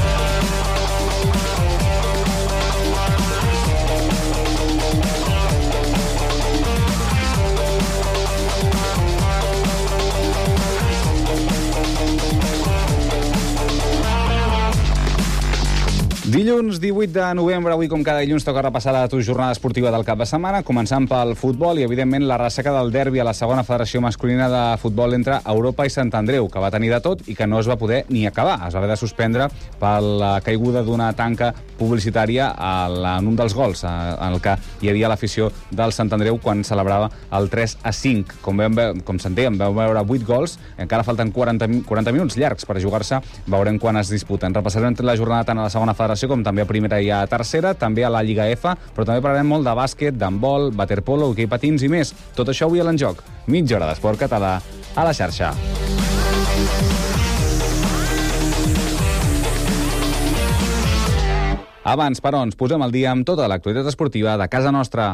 Dilluns divuit de novembre, avui com cada dilluns toca repassar la tu jornada esportiva del cap de setmana, començant pel futbol i evidentment la ressaca del derbi a la segona federació masculina de futbol entre Europa i Sant Andreu, que va tenir de tot i que no es va poder ni acabar. Es va haver de suspendre per la caiguda d'una tanca publicitària en un dels gols en el que hi havia l'afició del Sant Andreu quan celebrava el tres a cinc. Com, vam, com s'entén, vau veure vuit gols, encara falten quaranta, quaranta minuts llargs per jugar-se, veurem quan es disputen. Repassarem la jornada tant a la segona federació com també a primera i a tercera, també a la Lliga F, però també parlarem molt de bàsquet, d'handbol, waterpolo, hoquei patins i més. Tot això avui a l'Enjoc. Mitja hora d'esport català a la xarxa. Abans, però, ens posem al dia amb tota l'actualitat esportiva de casa nostra.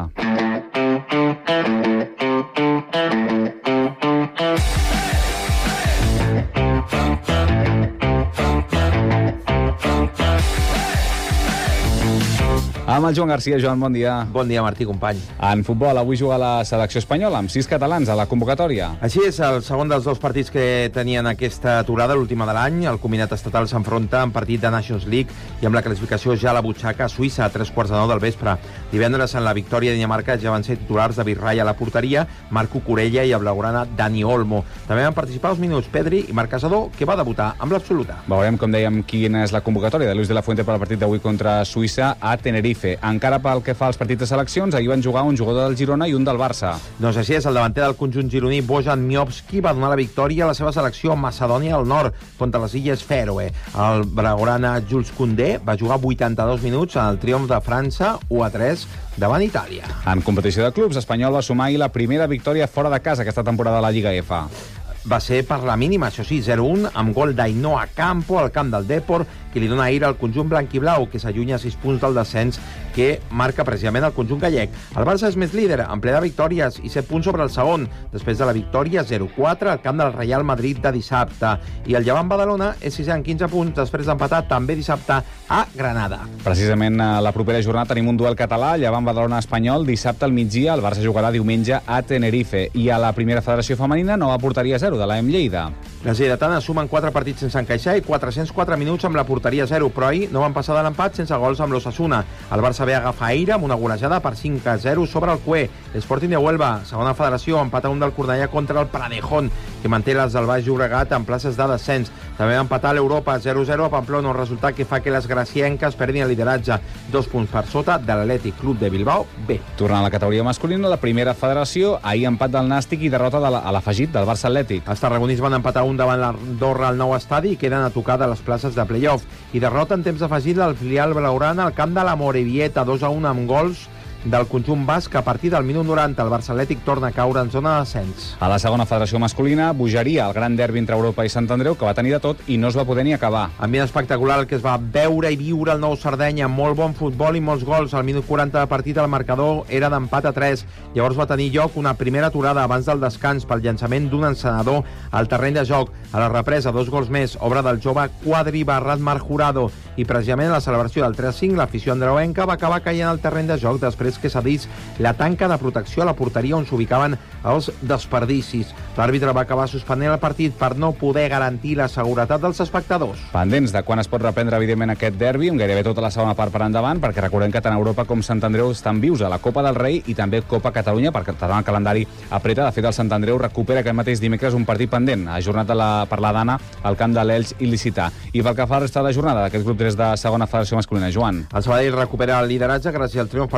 Amb el Joan Garcia. Joan, bon dia. Bon dia, Martí, company. En futbol, avui juga la selecció espanyola amb sis catalans a la convocatòria. Així és, el segon dels dos partits que tenien aquesta aturada, l'última de l'any. El combinat estatal s'enfronta en partit de Nations League i amb la classificació ja a la butxaca a Suïssa a tres quarts de nou del vespre. Divendres, en la victòria de Dinamarca, ja van ser titulars David Raya a la porteria, Marco Corella i a blaugrana Dani Olmo. També van participar els minuts Pedri i Marc Casador, que va debutar amb l'absoluta. Veurem, com dèiem, quina és la convocatòria de Luis de la Fuente per al partit d'avui contra Suïssa a Tenerife. Encara pel que fa als partits de seleccions, ahir van jugar un jugador del Girona i un del Barça. Doncs així és, el davanter del conjunt gironí, Bojan Miovski, va donar la victòria a la seva selecció a Macedònia del Nord contra les Illes Fèroe. El blaugrana Jules Koundé va jugar vuitanta-dos minuts en el triomf de França u a tres davant Itàlia. En competició de clubs, Espanyol va sumar la primera victòria fora de casa aquesta temporada a la Lliga F. Va ser per la mínima, això sí, zero a un, amb gol d'Ainoa Campo al camp del Depor, que li dona aire al conjunt blanquiblau, que s'allunya a sis punts del descens que marca precisament el conjunt gallec. El Barça és més líder, en ple de victòries, i set punts sobre el segon, després de la victòria zero a quatre al camp del Real Madrid de dissabte. I el Llevant Badalona és sisè amb quinze punts, després d'empatar també dissabte a Granada. Precisament a la propera jornada tenim un duel català, Llevant Badalona-Espanyol, dissabte al migdia. El Barça jugarà diumenge a Tenerife. I a la primera federació femenina, nova porteria zero de l'A M Lleida. Les lleidatanes sumen quatre partits sense encaixar i quatre-cents quatre minuts amb la porteria zero, però ahir no van passar de l'empat sense gols amb l'Osasuna. El Barça ve a agafar aire amb una golejada per cinc a zero sobre el Cue. L'Sporting de Huelva, segona federació, empata un del Cornellà contra el Pradejón, que manté les del Baix Llobregat en places de descens. També va empatar l'Europa zero a zero a Pamplona, un resultat que fa que les gracienques perdin el lideratge, dos punts per sota de l'Atlètic Club de Bilbao B. Tornant a la categoria masculina, la primera federació, ahir empat del Nàstic i derrota de la, a l'afegit del Barça Atlètic. Els tarragonins van empatar un davant l'Andorra al nou estadi i queden a tocar de les places de play-off. I derrota en temps afegit del filial blaugrana al camp de la Morevieta, dos a un amb gols del conjunt basc. A partir del minut noranta el Barça Atlètic torna a caure en zona de descens. A la segona federació masculina, bogeria el gran derbi entre Europa i Sant Andreu, que va tenir de tot i no es va poder ni acabar. Ambient espectacular el que es va veure i viure el nou Sardenya, molt bon futbol i molts gols. Al minut quaranta de partit el marcador era d'empat a tres. Llavors va tenir lloc una primera aturada abans del descans pel llançament d'un encenador al terreny de joc. A la represa, dos gols més, obra del jove Quadri Barrat Marjurado. I precisament en la celebració del tres a cinc, l'afició andreuenca va acabar caient al terreny de joc després que cedís la tanca de protecció a la porteria on s'ubicaven els desperdicis. L'àrbitre va acabar suspenent el partit per no poder garantir la seguretat dels espectadors. Pendents de quan es pot reprendre, evidentment, aquest derbi, amb gairebé tota la segona part per endavant, perquè recordem que tant Europa com Sant Andreu estan vius a la Copa del Rei i també Copa Catalunya, perquè tant el calendari apreta. De fet, el Sant Andreu recupera aquest mateix dimecres un partit pendent, ajornat a la, per la Dana al camp de l'Elx il·licità. I pel que fa a la resta de la jornada d'aquest grup tres de segona federació masculina, Joan. El Sabadell recupera el lideratge gràcies al triomf per zero a dos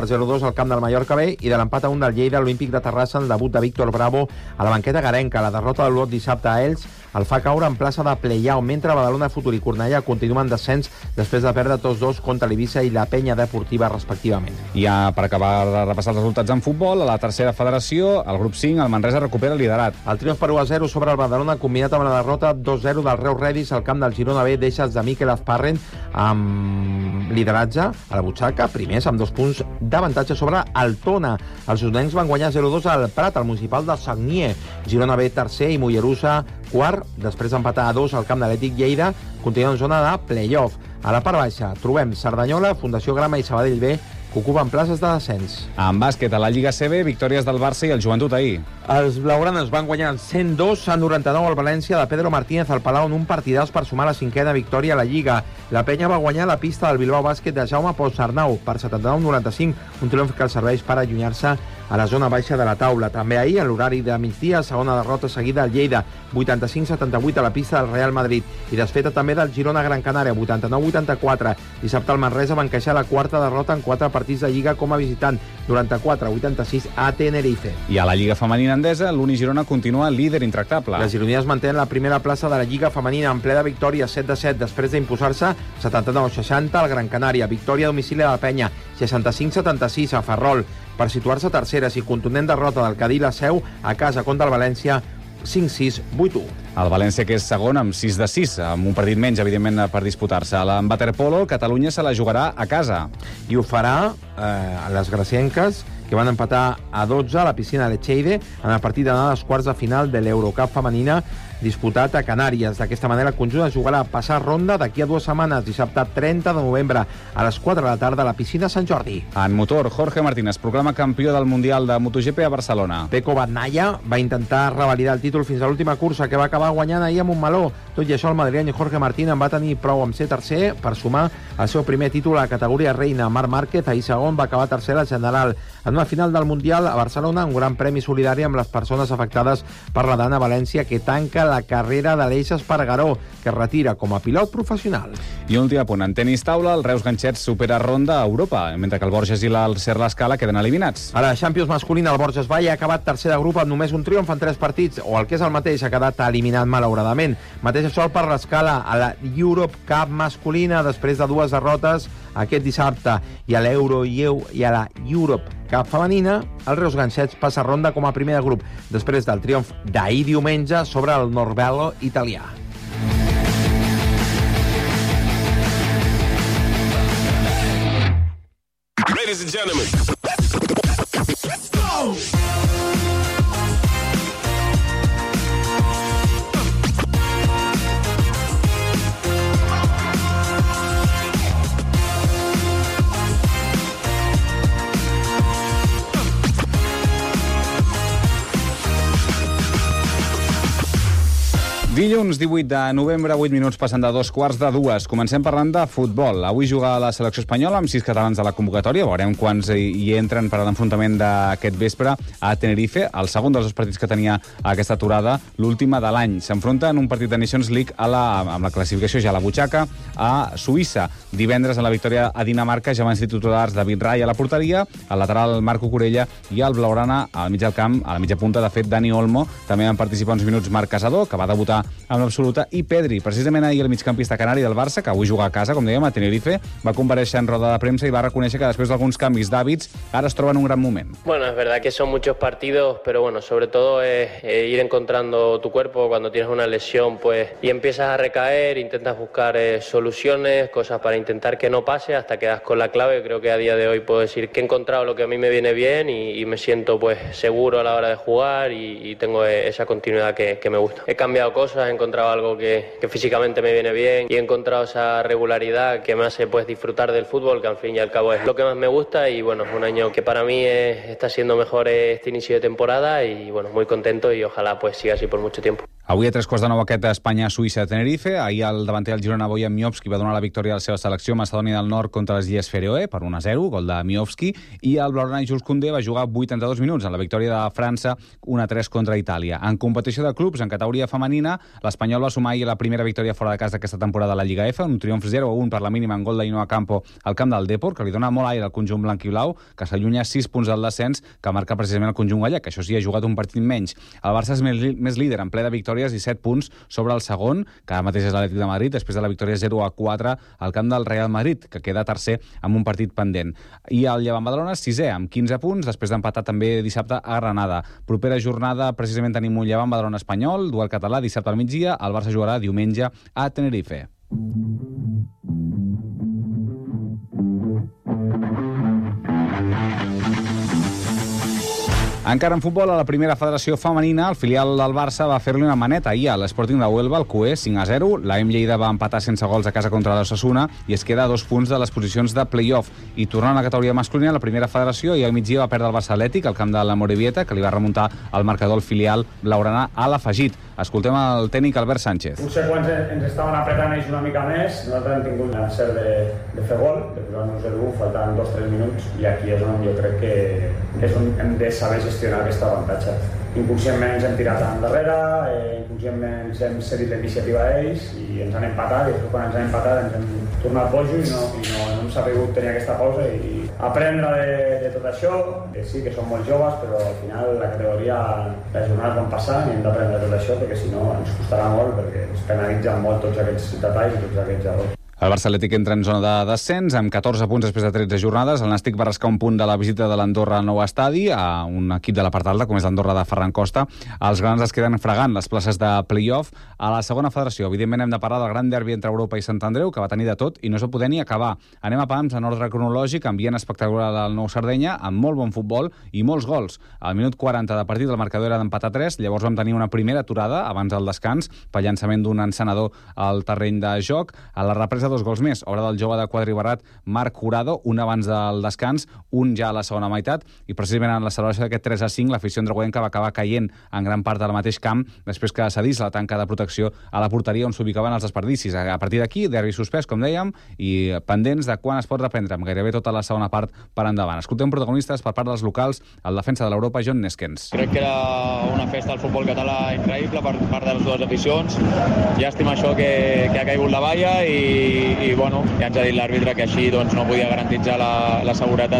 al camp del Mallorca B i de l'empat a un del Lleida Olímpic de Terrassa en el debut de Víctor Bravo a la banqueta garenca. La derrota del Lot dissabte a Elx el fa caure en plaça de play-out, mentre Badalona, Futur i Cornellà continuen descens després de perdre tots dos contra l'Eivissa i la Penya Deportiva, respectivament. I ja per acabar de repassar els resultats en futbol, a la tercera federació, el grup cinc, el Manresa recupera el liderat. El triomf per u a zero sobre el Badalona, combinat amb la derrota dos zero del Reus Redis al camp del Girona B, deixa de Miquel Azparren amb lideratge a la butxaca, primers amb dos punts d'avantatge sobre el Tona. Els usonencs van guanyar zero dos al Prat, al municipal de Sagnier. Girona B tercer i Mollerussa quart, després d'empatar a dos al camp de l'Atlètic Lleida, continua en zona de play-off. A la part baixa trobem Cerdanyola, Fundació Grama i Sabadell B, que ocupen places de descens. En bàsquet, a la Lliga C B, victòries del Barça i el Joventut ahir. Els blaugranes van guanyar cent dos a noranta-nou al València de Pedro Martínez al Palau en un partidàs per sumar la cinquena victòria a la Lliga. La Penya va guanyar la pista del Bilbao Bàsquet de Jaume Ponsarnau per setanta-nou a noranta-cinc, un triomf que els serveix per allunyar-se a la zona baixa de la taula. També ahir, en l'horari de migdia, segona derrota seguida al Lleida, vuitanta-cinc a setanta-vuit a la pista del Real Madrid, i desfeta també del Girona Gran Canària, vuitanta-nou a vuitanta-quatre. Dissabte el Manresa va encaixar la quarta derrota en quatre partits de Lliga com a visitant, noranta-quatre a vuitanta-sis a Tenerife. I a la Lliga Femenina Endesa, l'Uni Girona continua líder intractable. Les gironines mantenen la primera plaça de la Lliga Femenina en ple de victòria, set de set, després d'imposar-se setanta-nou a seixanta al Gran Canària. Victòria a domicili de la Penya, seixanta-cinc a setanta-sis a Ferrol, per situar-se terceres, i contundent derrota del Cadí la Seu a casa contra el València, cinc sis, vuit u. El València, que és segon, amb sis de sis, amb un partit menys, evidentment, per disputar-se. En waterpolo, Catalunya se la jugarà a casa. I ho farà eh, a les gracienques, que van empatar a dotze a la piscina Lecheide en el partit d'anar als quarts de final de l'Eurocup femenina disputat a Canàries. D'aquesta manera, el conjunt es jugarà a passar ronda d'aquí a dues setmanes, dissabte trenta de novembre, a les quatre de la tarda a la piscina Sant Jordi. En motor, Jorge Martínez proclama campió del Mundial de MotoGP a Barcelona. Pecco Bagnaia va intentar revalidar el títol fins a l'última cursa, que va acabar guanyant ahir a Montmeló. Tot i això, el madrileny Jorge Martínez va tenir prou amb ser tercer per sumar el seu primer títol a la categoria reina. Marc Márquez, ahir segon, va acabar tercer al general. En una final del Mundial a Barcelona, un gran premi solidari amb les persones afectades per la Dana València, que tanca la carrera d'Aleix Espargaró, que es retira com a pilot professional. I un últim apunt, en tenis taula, el Reus Ganxets supera ronda a Europa, mentre que el Borges i el Ser l'Escala queden eliminats. A la Champions masculina, el Borges Vall ha acabat tercer de grup amb només un triomf en tres partits, o el que és el mateix, ha quedat eliminat malauradament. Mateix sol per l'Escala a la Europe Cup masculina, després de dues derrotes aquest dissabte, i a l'Euro i a la Europe Cup femenina, el Reus Ganxets passa ronda com a primer de grup, després del triomf d'ahir diumenge sobre el Norbello italià. Ladies and gentlemen, let's go! Dilluns divuit de novembre, vuit minuts passant de dos quarts de dues. Comencem parlant de futbol. Avui juga la selecció espanyola amb sis catalans de la convocatòria. Veurem quants hi entren per a l'enfrontament d'aquest vespre a Tenerife, el segon dels dos partits que tenia aquesta aturada, l'última de l'any. S'enfronta en un partit de Nations League a la, amb la classificació ja a la butxaca a Suïssa. Divendres, en la victòria a Dinamarca, ja van ser titulars David Rai a la porteria, al lateral Marco Corella i el blaugrana al mig del camp, a la mitja punta, de fet, Dani Olmo. També van participar uns minuts Marc Casador, que va debutar amb l'absoluta, i Pedri, precisament ahir el migcampista canari del Barça, que avui juga a casa, com dèiem, a Tenerife, va comparèixer en roda de premsa i va reconèixer que després d'alguns canvis d'hàbits ara es troba en un gran moment. Bueno, es verdad que son muchos partidos, pero bueno, sobre todo es eh, ir encontrando tu cuerpo cuando tienes una lesión, pues, y empiezas a recaer, intentas buscar eh, soluciones, cosas para intentar que no pase hasta que das con la clave. Creo que a día de hoy puedo decir que he encontrado lo que a mí me viene bien y, y me siento pues seguro a la hora de jugar y, y tengo eh, esa continuidad que, que me gusta. He cambiado cosas, he encontrado algo que, que físicamente me viene bien y he encontrado esa regularidad que me hace pues disfrutar del fútbol, que al fin y al cabo es lo que más me gusta. Y bueno, es un año que para mí es, está siendo mejor este inicio de temporada y bueno, muy contento y ojalá pues siga así por mucho tiempo. Avui a tres quarts de nou aquest Espanya-Suïssa de Tenerife. Ahir el davanter del Girona, Bojan Miovski, va donar la victòria a la seva selecció Macedònia del Nord contra les Illes Fèroe per un a zero, gol de Miovski, i el blaugrana Jules Koundé va jugar vuitanta-dos minuts en la victòria de França un a tres contra Itàlia. En competició de clubs, en categoria femenina, l'Espanyol va sumar ahir la primera victòria fora de casa d'aquesta temporada a la Lliga F, un triomf zero a un per la mínima en gol d'Ainoa Campo al camp del Depor, que li dona molt aire al conjunt blanc i blau, que s'allunya sis punts del descens, que marca precisament el conjunt gallec, que això sí, ha jugat un partit menys. El Barça és més líder en ple de victòries i set punts sobre el segon, que ara mateix és l'Atlètic de Madrid, després de la victòria zero a quatre al camp del Real Madrid, que queda tercer amb un partit pendent. I el Llevant Badalona, sisè, amb quinze punts, després d'empatar també dissabte a Granada. Propera jornada, precisament tenim un Llevant Badalona espanyol, duel català, dissabte al migdia, el Barça jugarà diumenge a Tenerife. Encara en futbol, a la primera federació femenina, el filial del Barça va fer-li una maneta ahir a l'Sporting de Huelva, el Cué, cinc a zero. La M Lleida va empatar sense gols a casa contra l'Osasuna i es queda a dos punts de les posicions de play-off. I tornant a la categoria masculina, la primera federació, i al migdia va perdre el Barça Atlètic al camp de la Morevieta, que li va remuntar el marcador el filial blaugrana a l'afegit. Escoltem el tècnic Albert Sánchez. Potser quan ens estaven apretant ells una mica més, nosaltres hem tingut l'encert de, de fer gol, de posar-nos zero a u, faltant dos o tres minuts, i aquí és on jo crec que, que és on hem de saber gestionar aquest avantatge. Inconscientment ens hem tirat endarrere, eh, inconscientment ens hem cedit la iniciativa a ells i ens han empatat, i després quan ens han empatat ens hem tornat bojo i no, i no, no hem sabut tenir aquesta pausa i aprendre de, de tot això, que sí que som molt joves, però al final la categoria, les jornades van passar i hem d'aprendre tot això, perquè si no ens costarà molt, perquè ens penalitzen molt tots aquests detalls i tots aquests errors. El Barça Atlètic entra en zona de descens amb catorze punts després de tretze jornades. El Nàstic va rascar un punt de la visita de l'Andorra al nou estadi a un equip de la part alta, com és l'Andorra de Ferran Costa. Els grans es queden fregant les places de play-off. A la segona federació, evidentment, hem de parlar del gran derbi entre Europa i Sant Andreu, que va tenir de tot i no s'ho poder ni acabar. Anem a pams en ordre cronològic, ambient espectacular del Nou Sardenya, amb molt bon futbol i molts gols. Al minut quaranta de partit el marcador era d'empat a tres, llavors vam tenir una primera aturada abans del descans pel llançament d'un encenador al terreny de joc. A la represa dos gols més, obra del jove de Quadribarrat Marc Jurado, un abans del descans, un ja a la segona meitat, i precisament en la celebració d'aquest tres a cinc l'afició andreuenca va acabar caient en gran part del mateix camp després que cedís la tanca de protecció a la porteria on s'ubicaven els desperdicis. A partir d'aquí, derbi suspès, com dèiem, i pendents de quan es pot reprendre, amb gairebé tota la segona part per endavant. Escoltem protagonistes per part dels locals, el defensa de l'Europa, John Neskens. Crec que era una festa al futbol català increïble per part de les dues aficions. Llàstima això que, que ha caigut la valla i, i bueno, ja ens ha dit l'àrbitre que així doncs, no podia garantitzar la, la seguretat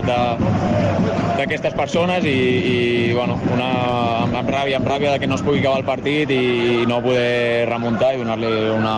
d'aquestes persones i, i bueno, una, amb, amb ràbia, amb ràbia de que no es pugui acabar el partit i, i no poder remuntar i donar-li una,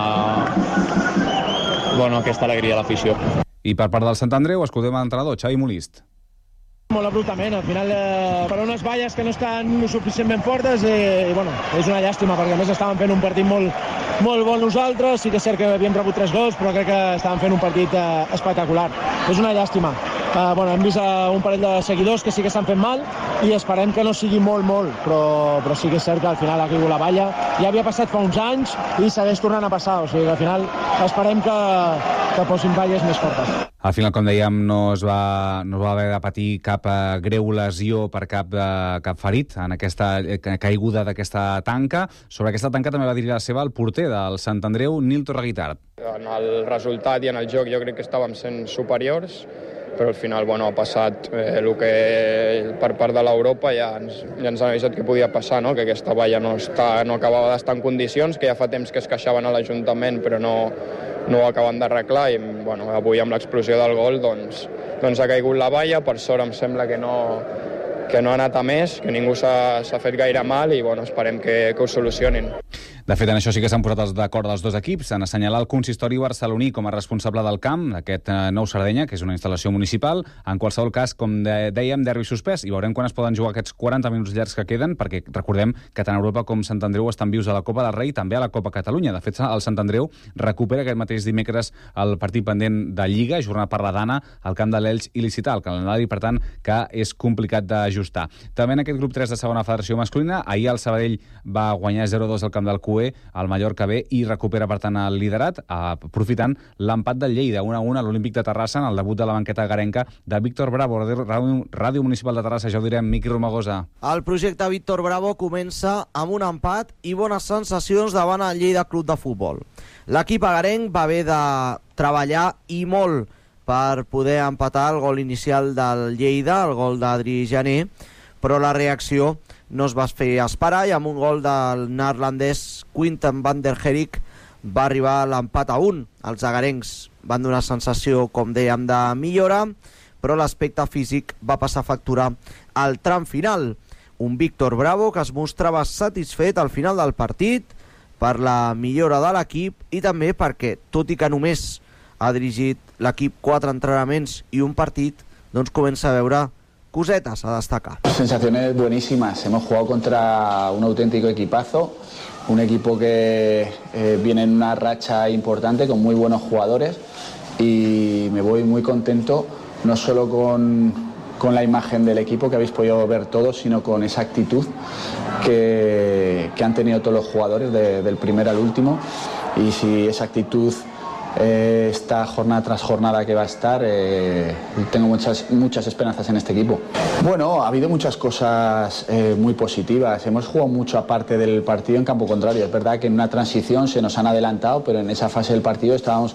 bueno, aquesta alegria a l'afició. I per part del Sant Andreu, escoltem l'entrenador, Xavi Molist. Molt abruptament, al final eh, per unes valles que no estan suficientment fortes eh, i bueno, és una llàstima perquè a més estàvem fent un partit molt, molt bon nosaltres, sí que és cert que havíem rebut tres gols però crec que estàvem fent un partit eh, espectacular, és una llàstima. Eh, bueno, hem vist eh, un parell de seguidors que sí que estan fent mal i esperem que no sigui molt, molt, però, però sí que és cert que al final ha caigut la valla, ja havia passat fa uns anys i segueix tornant a passar, o sigui que al final esperem que, que posin valles més fortes. Al final, com dèiem, no es va, no es va haver de patir cap eh, greu lesió per cap, eh, cap ferit en aquesta eh, caiguda d'aquesta tanca. Sobre aquesta tanca també va dir la seva el porter del Sant Andreu, Nil Torreguitart. En el resultat i en el joc jo crec que estàvem sent superiors, però al final bueno, ha passat eh, el que per part de l'Europa ja ens, ja ens han avisat que podia passar, no? Que aquesta valla no, està, no acabava d'estar en condicions, que ja fa temps que es queixaven a l'Ajuntament però no, no ho acaben d'arreglar i bueno, avui amb l'explosió del gol doncs, doncs ha caigut la valla, per sort em sembla que no, que no ha anat a més, que ningú s'ha fet gaire mal i bueno, esperem que, que ho solucionin. De fet, en això sí que s'han posat d'acord els dos equips en assenyalar el consistori barceloní com a responsable del camp, aquest Nou Sardenya, que és una instal·lació municipal. En qualsevol cas, com de, dèiem, derbi suspès, i veurem quan es poden jugar aquests quaranta minuts llargs que queden, perquè recordem que tant Europa com Sant Andreu estan vius a la Copa del Rei, també a la Copa Catalunya. De fet, el Sant Andreu recupera aquest mateix dimecres el partit pendent de Lliga, jornada parladana al camp de l'Elx il·licitar, el calendari, per tant, que és complicat d'ajustar. També en aquest grup tres de segona federació masculina, ahir el Sabadell va guanyar zero a dos al camp del Cué U E, el Mallorca B, i recupera, per tant, el liderat, aprofitant l'empat del Lleida, un a un a l'Olímpic de Terrassa, en el debut de la banqueta garenca de Víctor Bravo. Ràdio, Ràdio Municipal de Terrassa, ja ho direm, Miqui Romagosa. El projecte Víctor Bravo comença amb un empat i bones sensacions davant el Lleida Club de Futbol. L'equip agarenc va haver de treballar i molt per poder empatar el gol inicial del Lleida, el gol d'Adri Jané, però la reacció no es va fer esperar i amb un gol del neerlandès Quinten van der Herik va arribar l'empat a un. Els agarencs van donar sensació, com dèiem, de millora, però l'aspecte físic va passar factura al tram final. Un Víctor Bravo que es mostrava satisfet al final del partit per la millora de l'equip i també perquè, tot i que només ha dirigit l'equip quatre entrenaments i un partit, doncs comença a veure cosetas a destacar. Sensaciones buenísimas. Hemos jugado contra un auténtico equipazo, un equipo que eh, viene en una racha importante con muy buenos jugadores y me voy muy contento, no solo con, con la imagen del equipo que habéis podido ver todos, sino con esa actitud que, que han tenido todos los jugadores de, del primer al último. Y si esa actitud Eh, esta jornada tras jornada que va a estar, eh, tengo muchas, muchas esperanzas en este equipo. Bueno, ha habido muchas cosas eh, muy positivas. Hemos jugado mucho aparte del partido en campo contrario. Es verdad que en una transición se nos han adelantado, pero en esa fase del partido estábamos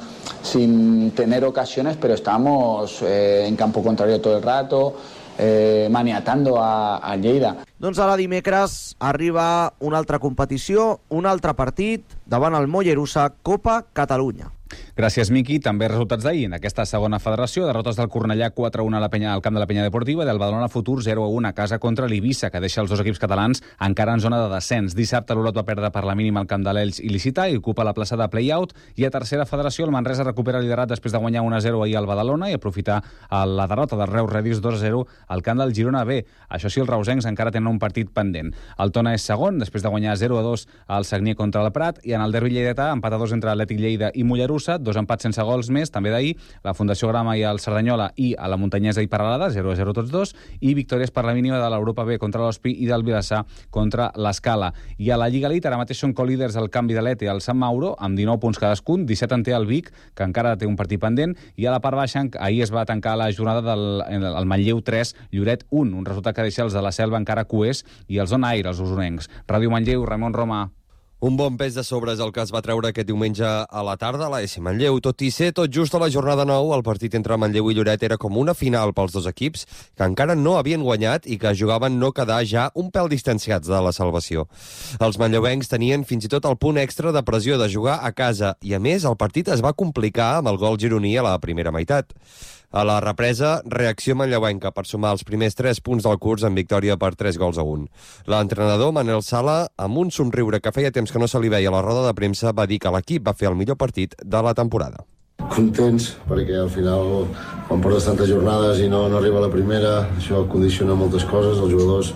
sin tener ocasiones, pero estábamos eh, en campo contrario todo el rato, eh, maniatando a, a Lleida. Doncs ara dimecres arriba una altra competició, un altre partit davant el Mollerussa, Copa Catalunya. Gràcies, Miqui. També resultats d'ahir. En aquesta segona federació, derrotes del Cornellà quatre a un a la Penya, al camp de la Penya Deportiva i del Badalona Futur zero a un a casa contra l'Eivissa, que deixa els dos equips catalans encara en zona de descens. Dissabte l'Olot va perdre per la mínima al camp de l'Elx i Licità i ocupa la plaça de play-out. I a tercera federació, el Manresa recupera el liderat després de guanyar un a zero ahir al Badalona i aprofitar la derrota del Reus Redis dos a zero al camp del Girona B. Això sí, els reusencs encara tenen un partit pendent. El Tona és segon, després de guanyar zero a dos al Sagnier contra el Prat, i en el derbi lleidatà, empat a dos entre Atlètic Lleida i Mollerussa, dos empats sense gols més, també d'ahir, la Fundació Grama i el Cerdanyola i a la Muntanyesa i Peralada, zero a zero tots dos, i victòries per la mínima de l'Europa B contra l'Hospi i del Vilassar contra l'Escala. I a la Lliga Elite ara mateix són co-líders el Canvi de l'Ete i el Sant Mauro, amb dinou punts cadascun, disset en té el Vic, que encara té un partit pendent, i a la part baixa ahir es va tancar la jornada del el Manlleu tres, Lloret un, un resultat que deixa els de la Selva encara coers i els Ona Aire, els usonencs. Ràdio Manlleu, Ramon Roma. Un bon pes de sobre és el que es va treure aquest diumenge a la tarda a l'A S Manlleu. Tot i ser tot just a la jornada nou, el partit entre Manlleu i Lloret era com una final pels dos equips que encara no havien guanyat i que jugaven no quedar ja un pèl distanciats de la salvació. Els manlleuencs tenien fins i tot el punt extra de pressió de jugar a casa i, a més, el partit es va complicar amb el gol gironí a la primera meitat. A la represa, reacció manlleuenca per sumar els primers tres punts del curs en victòria per tres gols a un. L'entrenador Manel Sala, amb un somriure que feia temps que no se li veia a la roda de premsa, va dir que l'equip va fer el millor partit de la temporada. Contents, perquè al final, quan portes tantes jornades i no, no arriba la primera, això condiciona moltes coses. Els jugadors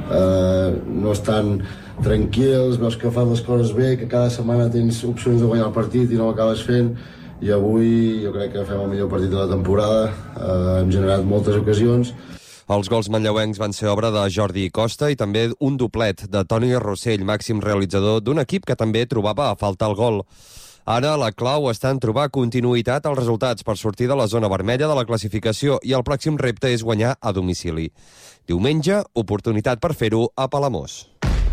eh, no estan tranquils, veus que fan les coses bé, que cada setmana tens opcions de guanyar el partit i no ho acabes fent. I avui jo crec que fem el millor partit de la temporada, eh, hem generat moltes ocasions. Els gols manlleuencs van ser obra de Jordi Costa i també un doblet de Toni Rossell, màxim realitzador d'un equip que també trobava a faltar el gol. Ara la clau està en trobar continuïtat als resultats per sortir de la zona vermella de la classificació i el pròxim repte és guanyar a domicili. Diumenge, oportunitat per fer-ho a Palamós.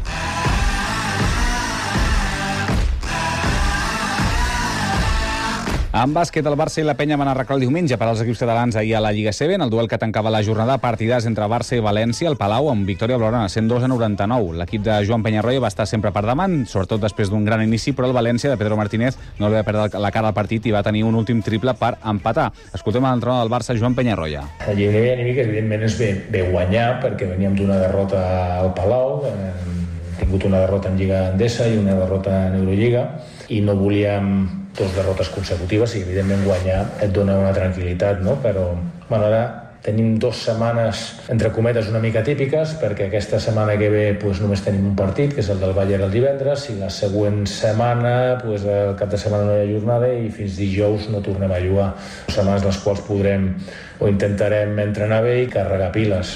En bàsquet, el Barça i la Penya van arreglar el diumenge per als equips catalans ahir a la Lliga C B, en el duel que tancava la jornada, partidars entre Barça i València, el Palau, amb victòria blaugrana, cent dos a noranta-nou. L'equip de Joan Peñarroya va estar sempre per davant, sobretot després d'un gran inici, però el València de Pedro Martínez no li va perdre la cara al partit i va tenir un últim triple per empatar. Escoltem l'entrenador del Barça, Joan Peñarroya. La Lliga anímica, evidentment, és bé, bé guanyar, perquè veníem d'una derrota al Palau, hem tingut una derrota en Lliga Endesa i una derrota en Eurolliga, i no volíem dos derrotes consecutives i, evidentment, guanyar et dona una tranquil·litat, no? Però, bueno, ara tenim dues setmanes, entre cometes, una mica típiques, perquè aquesta setmana que ve pues, només tenim un partit, que és el del Bayern el divendres, i la següent setmana, pues, el cap de setmana no hi ha jornada i fins dijous no tornem a jugar. Setmanes les quals podrem o intentarem entrenar bé i carregar piles.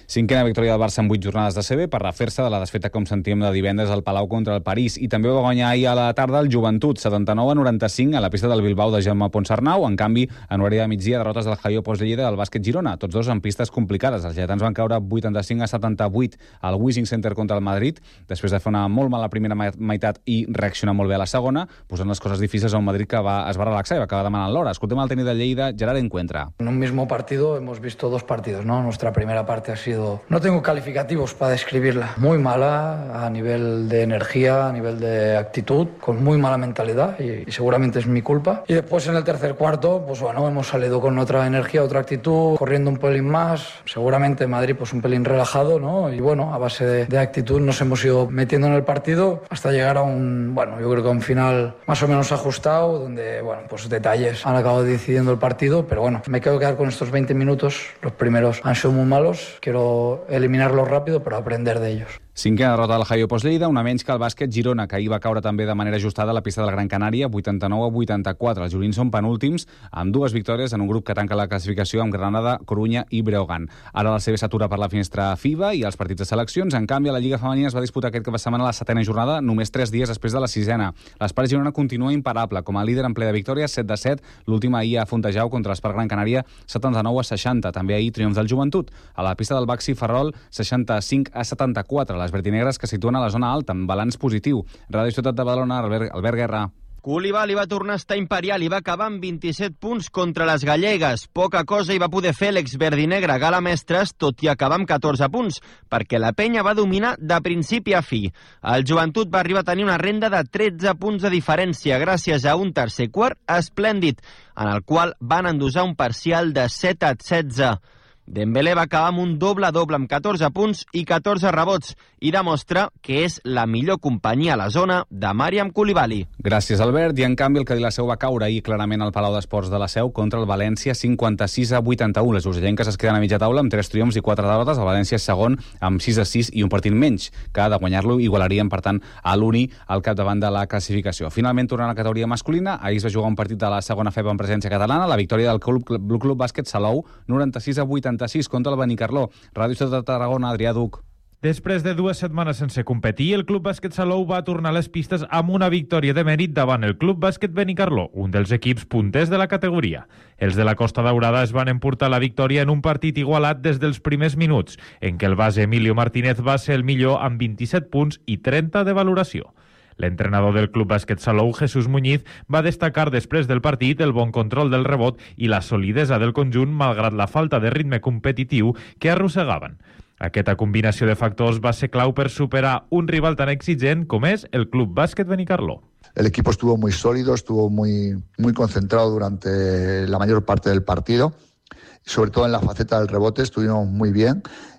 Cinquena victòria del Barça en vuit jornades de C B per refer-se de la desfeta, com sentíem, de divendres al Palau contra el París. I també va guanyar ahir a la tarda el Joventut, setanta-nou a noranta-cinc, a la pista del Bilbao de Jaume Ponsarnau. En canvi, en horari de migdia, derrotes del Jaio Pos de Lleida i del Bàsquet Girona, tots dos en pistes complicades. Els lletans van caure vuitanta-cinc a setanta-vuit al Wishing Center contra el Madrid, després de fer una molt mala primera meitat i reaccionar molt bé a la segona, posant les coses difícils a un Madrid que va, es va relaxar i va acabar demanant l'hora. Escoltem el tècnic de Lleida, Gerard Encuentra. En un mismo partido hemos visto dos partidos, ¿no? Nuestra primera parte ha sido... No tengo calificativos para describirla. Muy mala a nivel de energía, a nivel de actitud, con muy mala mentalidad y, y seguramente es mi culpa. Y después en el tercer cuarto, pues bueno, hemos salido con otra energía, otra actitud, corriendo un pelín más. Seguramente Madrid pues un pelín relajado, ¿no? Y bueno, a base de, de actitud nos hemos ido metiendo en el partido hasta llegar a un, bueno, yo creo que a un final más o menos ajustado, donde, bueno, pues detalles han acabado decidiendo el partido, pero bueno, me quiero quedar con estos veinte minutos. Los primeros han sido muy malos, quiero eliminarlos rápido, pero aprender de ellos. Cinquena derrota del Jaio Pos Lleida, una menys que el Bàsquet Girona, que ahir va caure també de manera ajustada a la pista del Gran Canària, vuitanta-nou a vuitanta-quatre. Els jurins són penúltims, amb dues victòries en un grup que tanca la classificació amb Granada, Corunya i Breogán. Ara la C B s'atura per la finestra FIBA i els partits de seleccions. En canvi, a la Lliga Femenina es va disputar aquest cap de setmana la setena jornada, només tres dies després de la sisena. L'Espart Girona continua imparable, com a líder en ple de victòries, set de set, l'última ahir a Fontejau contra l'Espart Gran Canària, setanta-nou a seixanta. També ahir triomf del Joventut. A la pista del Baxi Ferrol, seixanta-cinc a setanta-quatre. Les verdinegres que situen a la zona alta, amb balanç positiu. Ràdio Ciutat de Badalona, Albert, Albert Guerra. Koulibaly va tornar a estar imperial i va acabar amb vint-i-set punts contra les gallegues. Poca cosa hi va poder fer l'exverdinegre Gala Mestres, tot i acabar amb catorze punts, perquè la penya va dominar de principi a fi. El Joventut va arribar a tenir una renda de tretze punts de diferència gràcies a un tercer quart esplèndid, en el qual van endosar un parcial de set a setze. Dembélé va acabar amb un doble-doble amb catorze punts i catorze rebots i demostra que és la millor companyia a la zona de Mariam Koulibaly. Gràcies, Albert. I en canvi el Cadí la Seu va caure ahir clarament al Palau d'Esports de la Seu contra el València cinquanta-sis a vuitanta-u. Les urgellenques es queden a mitja taula amb tres triomfs i quatre derrotes. El València és segon amb sis a sis i un partit menys, que de guanyar-lo igualarien, per tant, a l'Uni al capdavant de la classificació. Finalment, tornant a la categoria masculina, ahir es va jugar un partit de la segona F E B en presència catalana, la victòria del Club, Club, Club Bàsquet Salou, noranta-sis a vuitanta-sis contra el Benicarló. Ràdio Ciutat de Tarragona, Adrià Duc. Després de dues setmanes sense competir, el Club Bàsquet Salou va tornar a les pistes amb una victòria de mèrit davant el Club Bàsquet Benicarló, un dels equips punters de la categoria. Els de la Costa Daurada es van emportar la victòria en un partit igualat des dels primers minuts, en què el base Emilio Martínez va ser el millor amb vint-i-set punts i trenta de valoració. L'entrenador del Club Bàsquet Salou, Jesús Muñiz, va destacar després del partit el bon control del rebot i la solidesa del conjunt malgrat la falta de ritme competitiu que arrossegaven. Aquesta combinació de factors va ser clau per superar un rival tan exigent com és el Club Bàsquet Benicarló. El equipo estuvo muy sólido, estuvo muy, muy concentrado durante la mayor parte del partido. Sobre todo en la faceta del rebote estuvimos muy bien.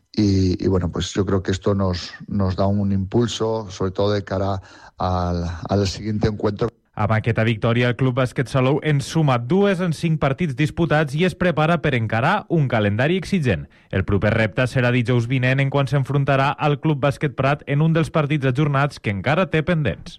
Y, y bueno, pues yo creo que esto nos, nos da un impulso, sobre todo de cara al, al siguiente encuentro. Amb aquesta victòria, el Club Bàsquet Salou en suma dues en cinc partits disputats i es prepara per encarar un calendari exigent. El proper repte serà dijous vinent en quan s'enfrontarà al Club Bàsquet Prat en un dels partits ajornats que encara té pendents.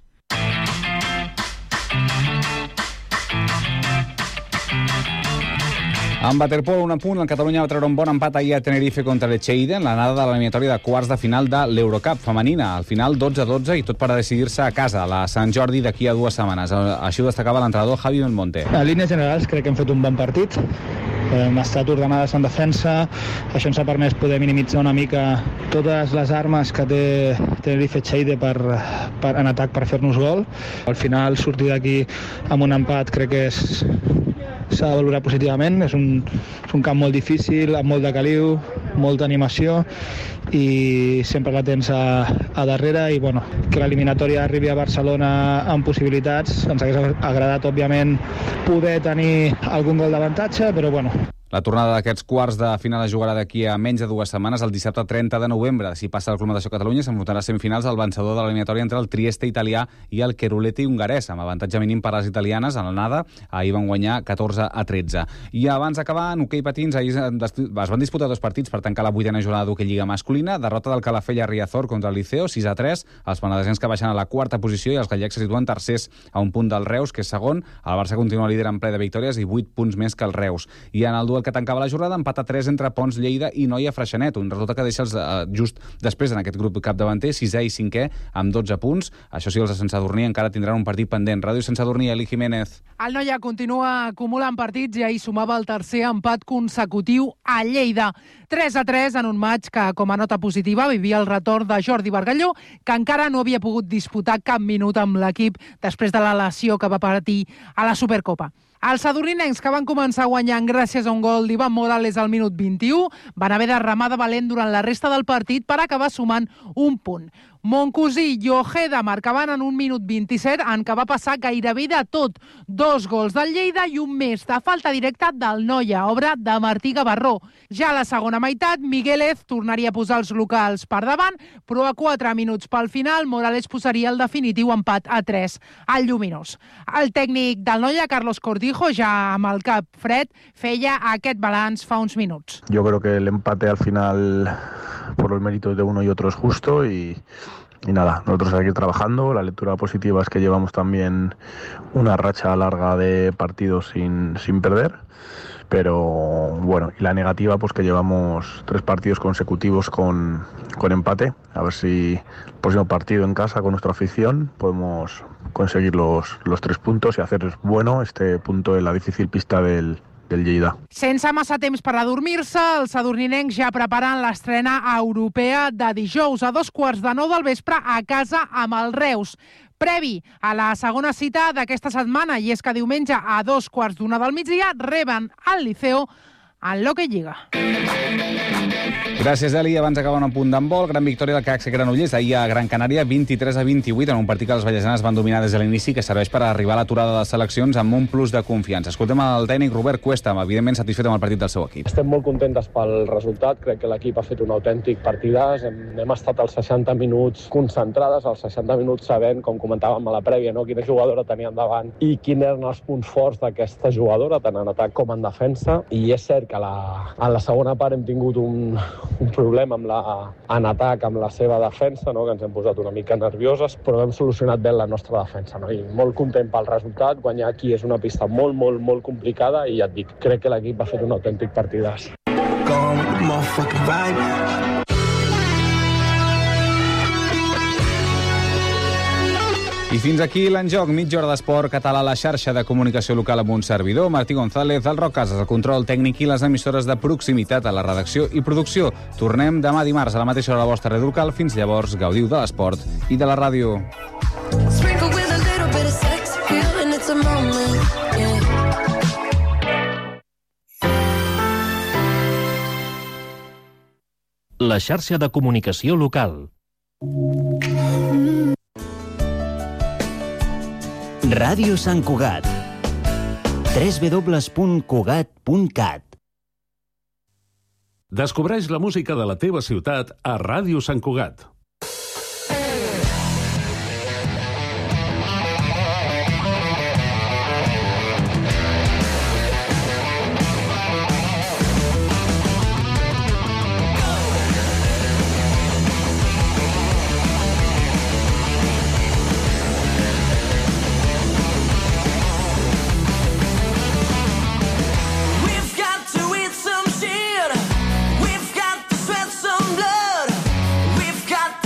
En waterpolo, un apunt, el Catalunya va treure un bon empat ahir a Tenerife contra l'Echeide en l'anada de l'eliminatòria de quarts de final de l'Eurocup femenina. Al final, dotze a dotze i tot per a decidir-se a casa, a la Sant Jordi, d'aquí a dues setmanes. Així ho destacava l'entrenador Javi Belmonte. A línies generals crec que hem fet un bon partit. Hem estat ordenades en defensa, això ens ha permès poder minimitzar una mica totes les armes que té Tenerife Echeide per, per, en atac per fer-nos gol. Al final, sortir d'aquí amb un empat crec que és s'ha de valorar positivament. És un, és un camp molt difícil, amb molt de caliu, molta animació i sempre la tens a, a darrere i bueno, que l'eliminatòria arribi a Barcelona amb possibilitats. Ens hagués agradat, òbviament, poder tenir algun gol d'avantatge, però bueno. La tornada d'aquests quarts de final es jugarà d'aquí a menys de dues setmanes, el dissabte trenta de novembre. Si passa el Club Natació Catalunya, s'enfrontarà a semifinals al vencedor de l'eliminatòria entre el Trieste italià i el Cheruleti hongarès, amb avantatge mínim per a les italianes. En l'anada, ahir van guanyar catorze a tretze. I abans d'acabar, en hoquei patins, ahir es van disputar dos partits per tancar la vuitena jornada d'hoquei lliga masculina. Derrota del Calafell a Riazor contra el Liceo, sis a tres. Els penedesens que baixen a la quarta posició i els gallecs se situen tercers a un punt del Reus, que és segon. El Barça continua líder en ple de victòries i vuit punts més que el Reus. I en el duel duel que tancava la jornada, empat a tres entre Pons, Lleida i Noia Freixenet, un resultat que deixa els, eh, just després en aquest grup capdavanter, sisè i cinquè, amb dotze punts. Això sí, els de Sant Sadurní encara tindran un partit pendent. Ràdio Sant Sadurní, Eli Jiménez. El Noia continua acumulant partits i ahir sumava el tercer empat consecutiu a Lleida. tres a tres en un maig que, com a nota positiva, vivia el retorn de Jordi Bargalló, que encara no havia pogut disputar cap minut amb l'equip després de la lesió que va patir a la Supercopa. Els sadurninencs, que van començar guanyant gràcies a un gol d'Ivan Morales al minut vint-i-u, van haver de remar de valent durant la resta del partit per acabar sumant un punt. Moncusí i Ojeda marcaven en un minut vint-i-set en què va passar gairebé de tot. Dos gols del Lleida i un més de falta directa del Noia, obra de Martí Gavarró. Ja a la segona meitat, Miguelez tornaria a posar els locals per davant, però a quatre minuts pel final, Morales posaria el definitiu empat a tres al Lluminós. El tècnic del Noia, Carlos Cortijo, ja amb el cap fred, feia aquest balanç fa uns minuts. Yo creo que el empate al final, por los méritos de uno y otro, es justo y... Y nada, nosotros hay que ir trabajando. La lectura positiva es que llevamos también una racha larga de partidos sin, sin perder. Pero bueno, y la negativa pues que llevamos tres partidos consecutivos con, con empate. A ver si el próximo partido en casa con nuestra afición podemos conseguir los, los tres puntos y hacer bueno este punto en la difícil pista del del Lleida. Sense massa temps per adormir-se, els sadurninencs ja preparen l'estrena europea de dijous a dos quarts de nou del vespre a casa amb el Reus. Previ a la segona cita d'aquesta setmana, i és que diumenge a dos quarts d'una del migdia reben al Liceo en l'Hockey Lliga. Gràcies, Eli. Abans d'acabar un punt d'handbol, gran victòria del C A C Granollers ahir a Gran Canària, vint-i-tres a vint-i-vuit, en un partit que les vallesanes van dominar des de l'inici, que serveix per arribar a l'aturada de les seleccions amb un plus de confiança. Escoltem el tècnic Robert Cuesta, evidentment satisfet amb el partit del seu equip. Estem molt contentes pel resultat, crec que l'equip ha fet un autèntic partidàs, hem, hem estat als seixanta minuts concentrades, als seixanta minuts sabent, com comentàvem a la prèvia, no? quina jugadora tenien davant i quins eren els punts forts d'aquesta jugadora, tant en atac com en defensa, i és cert que la, a la segona part hem tingut un, un problema amb la, en atac amb la seva defensa, no? que ens hem posat una mica nervioses, però hem solucionat bé la nostra defensa. No? I molt content pel resultat, guanyar aquí és una pista molt, molt, molt complicada i ja et dic, crec que l'equip va fer un autèntic partidàs. I fins aquí l'enjoc, mitja hora d'esport català a la xarxa de comunicació local amb un servidor, Martí González, el Roc Casas, el control tècnic i les emissores de proximitat a la redacció i producció. Tornem demà dimarts a la mateixa hora a la vostra ràdio local. Fins llavors, gaudiu de l'esport i de la ràdio. La xarxa de comunicació local. Ràdio Sant Cugat. w w w punt cugat punt cat. Descobreix la música de la teva ciutat a Ràdio Sant Cugat. We've got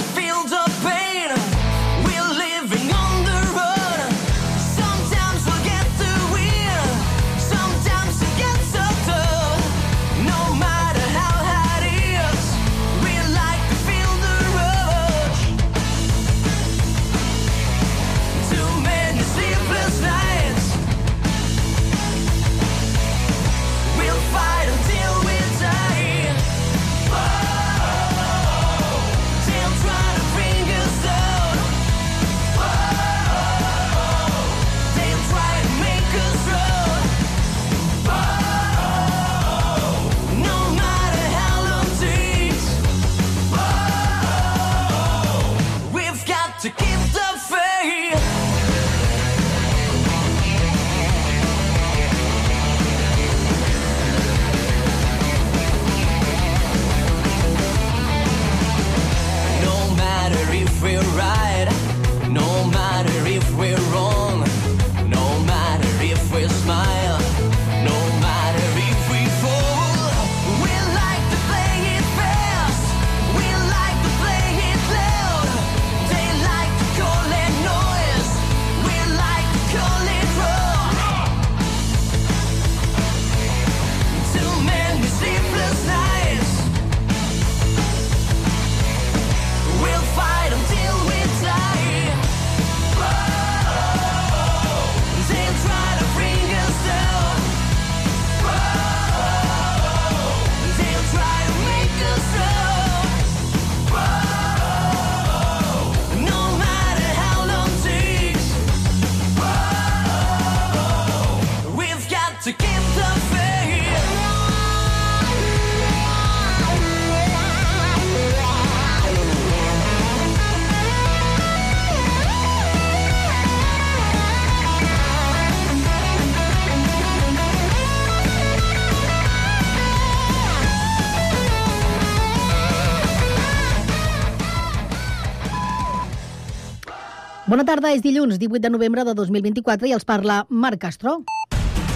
Bona tarda, és dilluns divuit de novembre de dos mil vint-i-quatre i els parla Marc Castro.